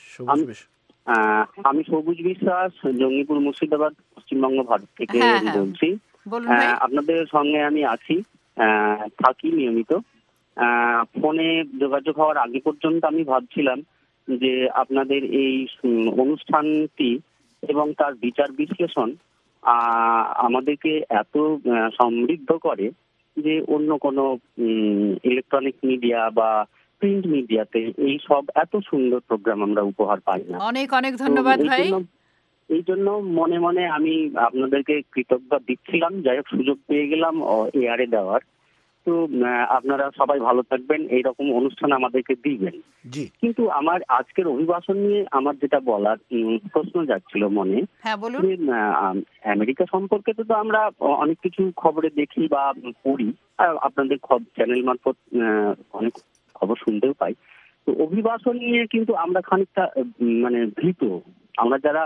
আমি সবুজ বিশ্বাস, জঙ্গিপুর মুর্শিদাবাদ, পশ্চিমবঙ্গ, ভারত থেকে বলছি। আপনাদের সঙ্গে আমি আছি, থাকি নিয়মিত। ফোনে যোগাযোগ হওয়ার আগে পর্যন্ত আমি ভাবছিলাম যে আপনাদের এই অনুষ্ঠানটি এবং তার বিচার বিশ্লেষণ আমাদেরকে এত সমৃদ্ধ করে যে অন্য কোনো ইলেকট্রনিক মিডিয়া বা প্রিন্ট মিডিয়াতে এই সব এত সুন্দর প্রোগ্রাম আমরা উপহার পাই না। অনেক অনেক ধন্যবাদ ভাই। এই জন্য মনে মনে আমি আপনাদেরকে কৃতজ্ঞতা দিচ্ছিলাম, যাই হোক সুযোগ পেয়ে গেলাম এয়ারে দেওয়ার। তো আপনারা সবাই ভালো থাকবেন, এইরকম অনুষ্ঠান আমাদেরকে দিবেন। কিন্তু আমার আজকের অভিবাসন নিয়ে আমার যেটা বলার প্রশ্ন যাচ্ছিল মনে, যে আমেরিকা সম্পর্কে তো আমরা অনেক কিছু খবরে দেখি বা পড়ি, আপনাদের চ্যানেল মারফত অনেক খবর শুনতেও পাই। তো অভিবাসন নিয়ে কিন্তু আমরা খানিকটা মানে ভীত। আমরা যারা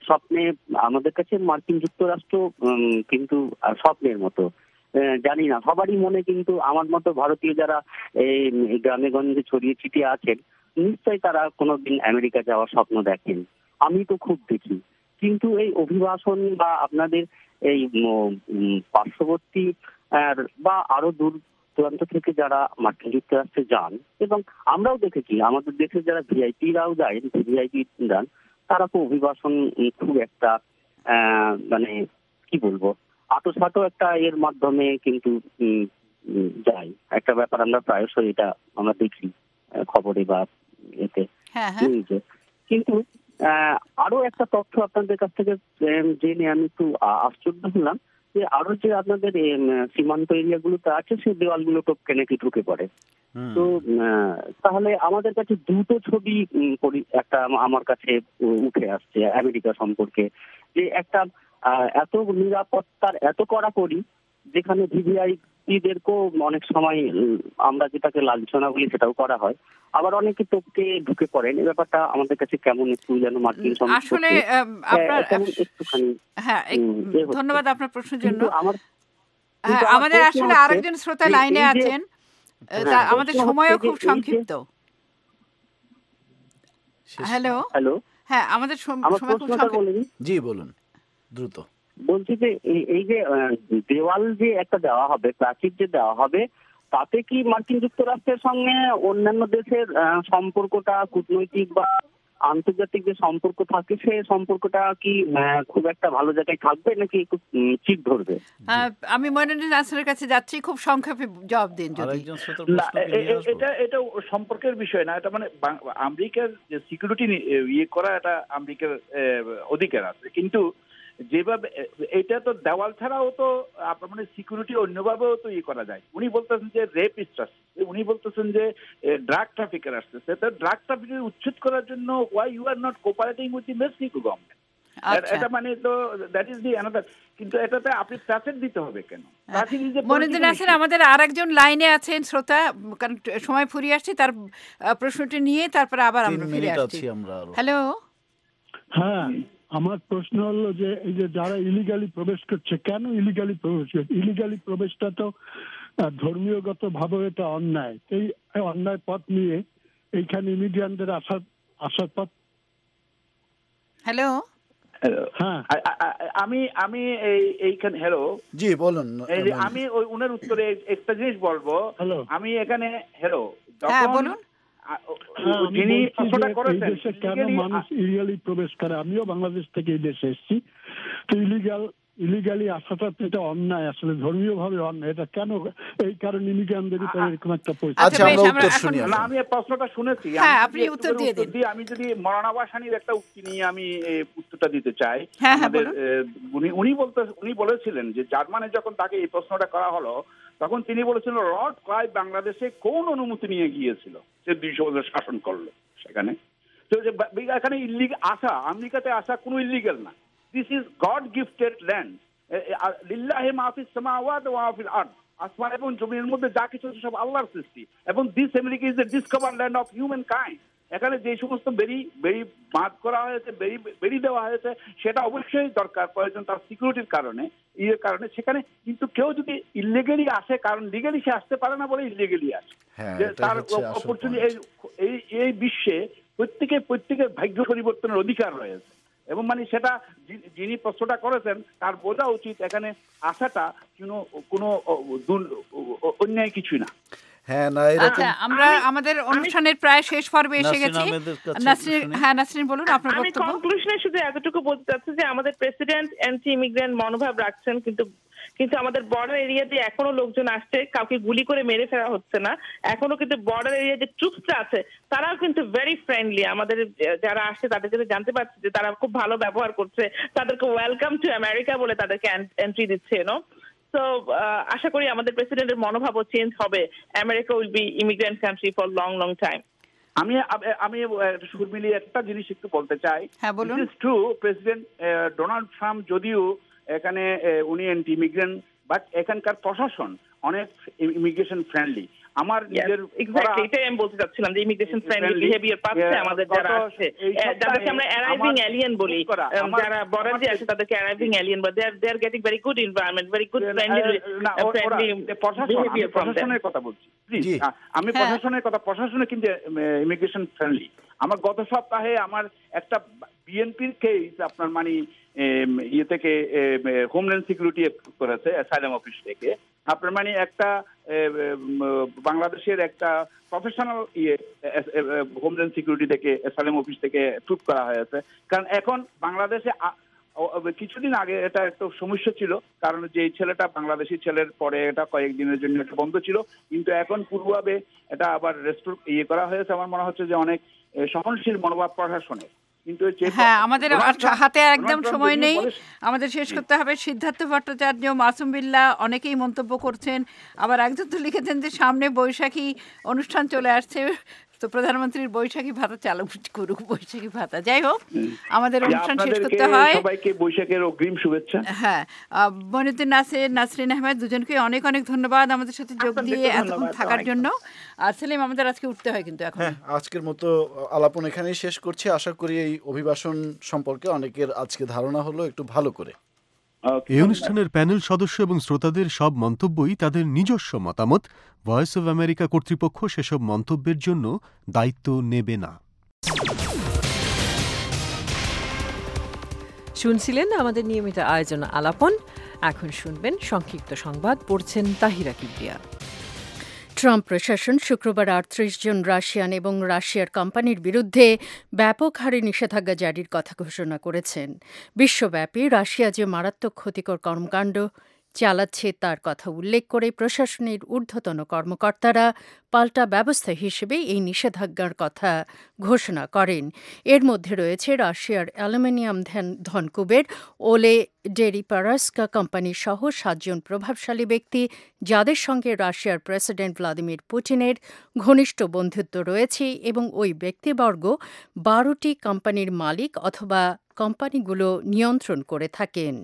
স্বপ্নে আমাদের কাছে মার্কিন যুক্তরাষ্ট্র কিন্তু স্বপ্নের মতো। জানি না, সবারই মনে কিন্তু আমার মতো ভারতীয় যারা এই গ্রামে গঞ্জে ছড়িয়ে ছিটিয়ে আছেন নিশ্চয়ই তারা কোনোদিন আমেরিকা যাওয়ার স্বপ্ন দেখেন। আমি তো খুব দেখি, কিন্তু এই অভিবাসন বা আপনাদের এই পার্শ্ববর্তী বা আরো দূর দূরান্ত থেকে যারা মার্কিন যুক্তরাষ্ট্রে যান, এবং আমরাও দেখেছি আমাদের দেশের যারা ভিআইপিরাও যায়, ভিআইপি যান, তারা তো অভিবাসন খুব একটা মানে কি বলবো আটোসাটো একটা এর মাধ্যমে কিন্তু যায়। একটা ব্যাপার আমরা প্রায়শই এটা আমরা দেখি খবরে বা এতে নিউজে। কিন্তু আরো একটা তথ্য আপনাদের কাছ থেকে জেনে আমি একটু আশ্চর্য হলাম যে আরো যে আপনাদের সীমান্ত এরিয়াগুলোতে আছে সেই দেওয়ালগুলো টপকে নাকি ঢুকে পড়ে। তো তাহলে আমাদের কাছে দুটো ছবি একটা আমার কাছে উঠে আসছে আমেরিকা সম্পর্কে, যে একটা এত নিরাপত্তার এত কড়াকড়ি যেখানে ভিভিআইপিদেরকেও অনেক সময় আমরা যেটাকে লাঞ্ছনা বলি সেটাও করা হয়, আবার অনেকে টপকে ঢুকে পড়েন। এই ব্যাপারটা আমাদের কাছে কেমন একটু যেন মার্কিন আসলে আপনার একটুখানি। হ্যাঁ, ধন্যবাদ আপনার প্রশ্নের জন্য। হ্যাঁ, আমাদের আসলে আরেকজন শ্রোতা লাইনে আছেন, আমাদের সময়ও খুব সংক্ষিপ্ত। হ্যালো হ্যালো হ্যাঁ, আমাদের সময় খুব সংক্ষিপ্ত। জি বলুন দ্রুত। বলছি যে এই যে দেওয়াল যে একটা দেওয়া হবে, প্রাচীর যে দেওয়া হবে, তাতে কি মার্কিন যুক্তরাষ্ট্রের সঙ্গে অন্যান্য দেশের সম্পর্কটা কূটনৈতিক বা আন্তর্জাতিক যে সম্পর্ক থাকে সে সম্পর্কটা কি খুব একটা ভালো জায়গায় থাকবে নাকি একটু চিপ ধরবে? আমি মইনুদ্দিন নাসিরের কাছে যাচ্ছি, খুব সংক্ষেপে জবাব দিন যদি। এটা এটা সম্পর্কের বিষয় না, এটা মানে আমেরিকার যে সিকিউরিটি ইয়ে করা এটা আমেরিকার অধিকার আছে, কিন্তু যেভাবে এটা তো দেওয়াল ছাড়াও তো আপনার মানে সিকিউরিটি অন্যভাবেও তো ইয়ে করা যায়। উনি বলতেছেন যে রেপিস্ট আসছে, উনি বলতেছেন যে ড্রাগ ট্রাফিকার আসতেছে, তো ড্রাগ ট্রাফিকার উচ্ছেদ করার জন্য why you are not cooperating with the Mexico government? এটা মানে তো দ্যাট ইজ দি অ্যানাদার। কিন্তু এটাতে আপনি প্রাচীর দিতে হবে কেন? মইনুদ্দিন নাসির আমাদের আরেকজন লাইনে আছেন শ্রোতা, কারণ সময় ফুরিয়ে আসছে, তার প্রশ্নটি নিয়ে তারপরে আবার আমরা ফিরে আসছি। হ্যালো হ্যাঁ, আমার প্রশ্ন হলো যে এই যে যারা ইলিগালি প্রবেশ করছে, কেন ইলিগালি প্রবেশ করছে? ইলিগালি প্রবেশটা তো ধর্মীয়গত ভাবে এটা অন্যায়। এই অন্যায় পথ নিয়ে এইখানে ইমিগ্রান্টদের আসার আসার পথ। হ্যালো হ্যাঁ, আমি আমি এইখানে হ্যালো জি বলুন। আমি ওই উনার উত্তরে একটা জিনিস বলবো। আমি এখানে হ্যালো হ্যাঁ বলুন। যিনি প্রশ্নটা করেছেন কেন মানুষ ইলিগালি প্রবেশ করে, আমিও বাংলাদেশ থেকে এই দেশে এসেছি, তো ইলিগাল ইলিগালি আসাটা তো এটা অন্যায়, আসলে ধর্মীয় ভাবে অন্যায়। এটা কেন? এই কারণে ইমিগ্রান্টদের উপরে এরকম একটা পরিস্থিতি। আচ্ছা, আমরা উত্তর শুনি। না, আমি এই প্রশ্নটা শুনেছি, আপনি উত্তর দিয়ে দিন। আমি যদি মৌলানা ভাসানীর একটা উক্তি নিয়ে আমি উত্তরটা দিতে চাই। হ্যাঁ, আমাদের উনি উনি বলতে উনি বলেছিলেন যে জার্মানে যখন তাকে এই প্রশ্নটা করা হলো তখন তিনি বলেছিলেন লর্ড ক্লাইভ বাংলাদেশে কোন অনুমতি নিয়ে গিয়েছিল, সে দুইশো বছর শাসন করলো সেখানে। তো এখানে ইলিগাল আসা, আমেরিকাতে আসা কোনো ইলিগাল না। This is God gifted land, লিল্লাহি মা ফিস সামাওয়াতি ওয়া মা ফিল আরদ। আসমান এবং জমিনের মধ্যে যা কিছু আছে সব আল্লাহর সৃষ্টি, এবং this America is the discover land of human kind. এখানে যে সমস্ত বেরি বেরি বাঁধ করা হয়েছে, বেরি বেরি দেওয়া হয়েছে, সেটা অবশ্যই দরকার প্রয়োজন তার সিকিউরিটির কারণে, ইয়ের কারণে সেখানে। কিন্তু কেউ যদি ইলিগালি আসে, কারণ লিগালি সে আসতে পারে না বলে ইলিগালি আসে, যে তার অপরচুনিটি এই এই বিশ্বে প্রত্যেকে প্রত্যেকের ভাগ্য পরিবর্তনের অধিকার রয়েছে, এবং মানে সেটা যিনি প্রশ্নটা করেছেন তার বোঝা উচিত এখানে আসাটা কোনো কোনো অন্যায় কিছুই না। হ্যাঁ না, আচ্ছা, আমরা আমাদের অনুষ্ঠানের প্রায় শেষ পর্বে এসে গেছি। নাসরিন, হ্যাঁ নাসরিন বলুন আপনার বক্তব্য। আমি কনক্লুশনে শুধু এতটুকু বলতে চাচ্ছি যে আমাদের প্রেসিডেন্ট অ্যান্টি ইমিগ্রেন্ট মনোভাব রাখছেন, কিন্তু কিন্তু আমাদের বর্ডার এরিয়াতে এখনো লোকজন আসছে, কাউকে গুলি করে মেরে ফেলা হচ্ছে না এখনো, কিন্তু বর্ডার এরিয়া যে ট্রুপসরা আছে তারাও কিন্তু ভেরি ফ্রেন্ডলি। আমাদের যারা আসছে তাদের কাছে জানতে পারছি যে তারা খুব ভালো ব্যবহার করছে, তাদেরকে ওয়েলকাম টু আমেরিকা বলে তাদেরকে এন্ট্রি দিচ্ছে। নো তো আশা করি আমাদের প্রেসিডেন্টের মনোভাবও চেঞ্জ হবে। America will be immigrant country for long long time. আমি আমি সুর মিলিয়ে একটা জিনিস একটু বলতে চাই। হ্যাঁ বলুন। It is true, president Donald Trump যদিও এখানে উনি অ্যান্টি ইমিগ্রেন্ট, বাট এখানকার প্রশাসন অনেক ইমিগ্রেশন ফ্রেন্ডলি। আমার নিজের এটাই আমি বলতে চাচ্ছিলাম যে ইমিগ্রেশন ফ্রেন্ডলি বিহেভিয়ার পাচ্ছে আমাদের যারা আসছে, যাদেরকে আমরা অ্যারাইভিং এলিয়েন বলি, যারা বর্ডারে আসে তাদেরকে অ্যারাইভিং এলিয়েন বলি। They are they are getting very good environment, very good friendly প্রশাসনের কথা বলছি। আমি প্রশাসনের কথা, প্রশাসনে কিন্তু ইমিগ্রেশন ফ্রেন্ডলি। আমার গত সপ্তাহে আমার একটা বিএনপির কেস আপনার মানে ইয়ে থেকে হোমল্যান্ড সিকিউরিটি করেছে অ্যাসাইলাম অফিস থেকে, আপনার মানে একটা বাংলাদেশের একটা প্রফেশনাল ইয়ে হোমল্যান্ড সিকিউরিটি থেকে অ্যাসাইলাম অফিস থেকে টুট করা হয়েছে। কারণ এখন বাংলাদেশে কিছুদিন আগে এটা একটা সমস্যা ছিল, কারণ যে ছেলেটা বাংলাদেশি ছেলের পরে এটা কয়েকদিনের জন্য একটা বন্ধ ছিল, কিন্তু এখন পূর্বভাবে এটা আবার রেস্টোর ইয়ে করা হয়েছে। আমার মনে হচ্ছে যে অনেক সহনশীল মনোভাব প্রশাসনের। কিন্তু হ্যাঁ, আমাদের হাতে একদম সময় নেই, আমাদের শেষ করতে হবে। সিদ্ধার্থ ভট্টাচার্য, মাসুম বিল্লাহ অনেকেই মন্তব্য করছেন, আবার একজন তো লিখেছেন যে সামনে বৈশাখী অনুষ্ঠান চলে আসছে, তো প্রধানমন্ত্রীর বৈশাখী ভাতা চালু করুক, বৈশাখী ভাতা। যাই হোক, আমাদের অনুষ্ঠান শেষ করতে হয়। সবাইকে বৈশাখের অগ্রিম শুভেচ্ছা। হ্যাঁ, মঈনুদ্দিন নাসির, নাসরিন আহমেদ দুজনকে অনেক অনেক ধন্যবাদ আমাদের সাথে যোগ দিয়ে এতক্ষণ থাকার জন্য। আর সেলিম, আমাদের আজকে উঠতে হয় কিন্তু এখন। হ্যাঁ, আজকের মতো আলাপন এখানেই শেষ করছি। আশা করি এই অভিবাসন সম্পর্কে অনেকের আজকে ধারণা হলো একটু ভালো করে। এই অনুষ্ঠানের প্যানেল সদস্য এবং শ্রোতাদের সব মন্তব্যই তাদের নিজস্ব মতামত। ভয়েস অব আমেরিকা কর্তৃপক্ষ সেসব মন্তব্যের জন্য দায়িত্ব নেবে না। শুনছিলেন আমাদের নিয়মিত আয়োজন আলাপন। এখন শুনবেন সংক্ষিপ্ত সংবাদ, পড়ছেন তাহিরা কিবরিয়া। ট্রাম্প প্রশাসন শুক্রবার আটত্রিশ জন রাশিয়ান এবং রাশিয়ার কোম্পানির বিরুদ্ধে ব্যাপক হারে নিষেধাজ্ঞা জারির কথা ঘোষণা করেছেন। বিশ্বব্যাপী রাশিয়া যে মারাত্মক ক্ষতিকর কর্মকাণ্ড চালাচ্ছে তার কথা উল্লেখ করে প্রশাসনের ঊর্ধ্বতন কর্মকর্তারা পাল্টা ব্যবস্থা হিসেবে এই নিষেধাজ্ঞার কথা ঘোষণা করেন। এর মধ্যে রয়েছে রাশিয়ার অ্যালুমিনিয়াম ধনকুবের ওলে ডেরিপারাস্কা কোম্পানি সহ সাতজন প্রভাবশালী ব্যক্তি, যাদের সঙ্গে রাশিয়ার প্রেসিডেন্ট ভ্লাদিমির পুতিনের ঘনিষ্ঠ বন্ধুত্ব রয়েছে, এবং ওই ব্যক্তিবর্গ বারোটি কোম্পানির মালিক অথবা কোম্পানিগুলো নিয়ন্ত্রণ করে থাকেন।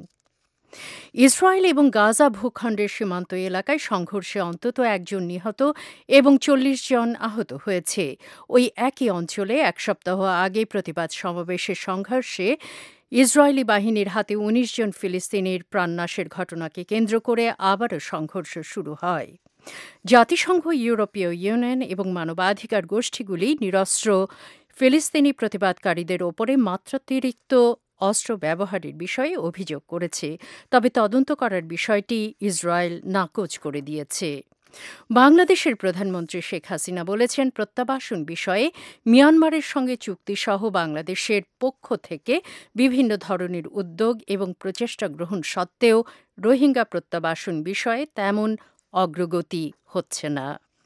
ইসরায়েল এবং গাজা ভূখণ্ডের সীমান্ত এলাকায় সংঘর্ষে অন্তত একজন নিহত এবং চল্লিশ জন আহত হয়েছে। ওই একই অঞ্চলে এক সপ্তাহ আগে প্রতিবাদ সমাবেশের সংঘর্ষে ইসরায়েলি বাহিনীর হাতে উনিশ জন ফিলিস্তিনির প্রাণনাশের ঘটনাকে কেন্দ্র করে আবারও সংঘর্ষ শুরু হয়। জাতিসংঘ, ইউরোপীয় ইউনিয়ন এবং মানবাধিকার গোষ্ঠীগুলি নিরস্ত্র ফিলিস্তিনি প্রতিবাদকারীদের ওপরে মাত্রাতিরিক্ত অস্ত্র ব্যবহারের বিষয়ে অভিযোগ করেছে, তবে তদন্ত করার বিষয়টি ইসরায়েল নাকচ করে দিয়েছে। বাংলাদেশের প্রধানমন্ত্রী শেখ হাসিনা বলেছেন, প্রত্যাবাসন বিষয়ে মিয়ানমারের সঙ্গে চুক্তিসহ বাংলাদেশের পক্ষ থেকে বিভিন্ন ধরনের উদ্যোগ এবং প্রচেষ্টা গ্রহণ সত্ত্বেও রোহিঙ্গা প্রত্যাবাসন বিষয়ে তেমন অগ্রগতি হচ্ছে না।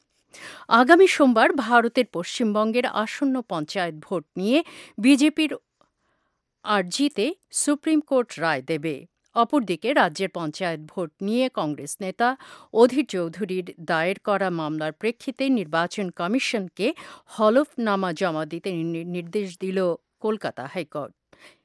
আগামী সোমবার ভারতের পশ্চিমবঙ্গের আসন্ন পঞ্চায়েত ভোট নিয়ে বিজেপির আর্জিতে সুপ্রিম কোর্ট রায় দেবে। অপরদিকে রাজ্যের পঞ্চায়েত ভোট নিয়ে কংগ্রেস নেতা অধীর চৌধুরীর দায়ের করা মামলার প্রেক্ষিতে নির্বাচন কমিশনকে হলফনামা জমা দিতে নির্দেশ দিল কলকাতা হাইকোর্ট।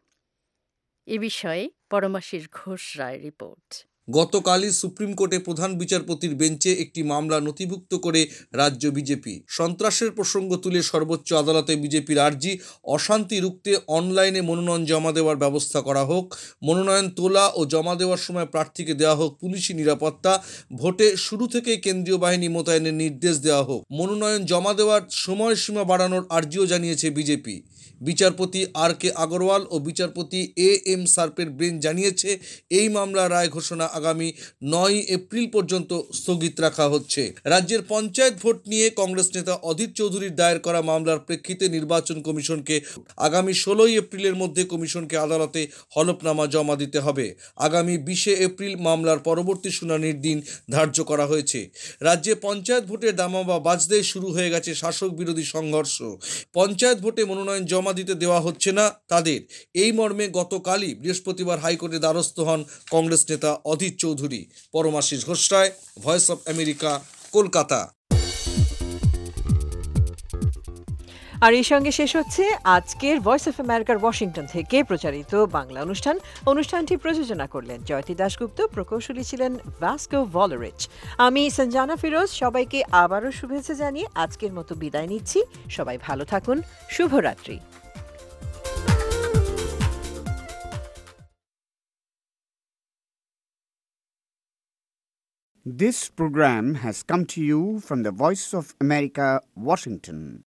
এ বিষয়ে পরমাশিস ঘোষ রায় রিপোর্ট। গতকালই সুপ্রিম কোর্টে প্রধান বিচারপতির বেঞ্চে একটি মামলা নথিভুক্ত করে রাজ্য বিজেপি। সন্ত্রাসের প্রসঙ্গ তুলে সর্বোচ্চ আদালতে বিজেপির আর্জি, অশান্তি রুখতে অনলাইনে মনোনয়ন জমা দেওয়ার ব্যবস্থা করা হোক, মনোনয়ন তোলা ও জমা দেওয়ার সময় প্রার্থীকে দেওয়া হোক পুলিশি নিরাপত্তা, ভোটে শুরু থেকেই কেন্দ্রীয় বাহিনী মোতায়েনের নির্দেশ দেওয়া হোক, মনোনয়ন জমা দেওয়ার সময়সীমা বাড়ানোর আর্জিও জানিয়েছে বিজেপি। বিচারপতি আর কে আগরওয়াল ও বিচারপতি এ এম সার্পের বেঞ্চ জানিয়েছে, এই মামলার রায় ঘোষণা আগামী নয় এপ্রিল পর্যন্ত স্থগিত রাখা হচ্ছে। রাজ্যের পঞ্চায়েত ভোট নিয়ে কংগ্রেস নেতা অধীর চৌধুরীর দায়ের করা মামলার প্রেক্ষিতে নির্বাচন কমিশনকে আগামী ষোলোই এপ্রিলের মধ্যে কমিশনকে আদালতে হলফনামা জমা দিতে হবে। আগামী বিশে এপ্রিল মামলার পরবর্তী শুনানির দিন ধার্য করা হয়েছে। রাজ্যে পঞ্চায়েত ভোটের দামামা বাজতেই শুরু হয়ে গেছে শাসক বিরোধী সংঘর্ষ। পঞ্চায়েত ভোটে মনোনয়ন জমা দিতে দেওয়া হচ্ছে না তাদের, এই মর্মে গতকালই বৃহস্পতিবার হাইকোর্টে দ্বারস্থ হন কংগ্রেস নেতা Adhir Chowdhury. Paramashis Ghosh Roy, voice of America, Kolkata. আর এই সঙ্গে শেষ হচ্ছে আজকের ভয়েস অফ আমেরিকার ওয়াশিংটন থেকে প্রচারিত বাংলা অনুষ্ঠান। অনুষ্ঠানটি প্রযোজনা করলেন জয়তী দাশগুপ্ত, প্রকৌশলী ছিলেন ভাস্কো ভলরিচ। আমি সঞ্জানা ফিরোজ, সবাইকে আবারও শুভেচ্ছা জানিয়ে আজকের মতো বিদায় নিচ্ছি। সবাই ভালো থাকুন, শুভরাত্রি। This program has come to you from the Voice of America, Washington.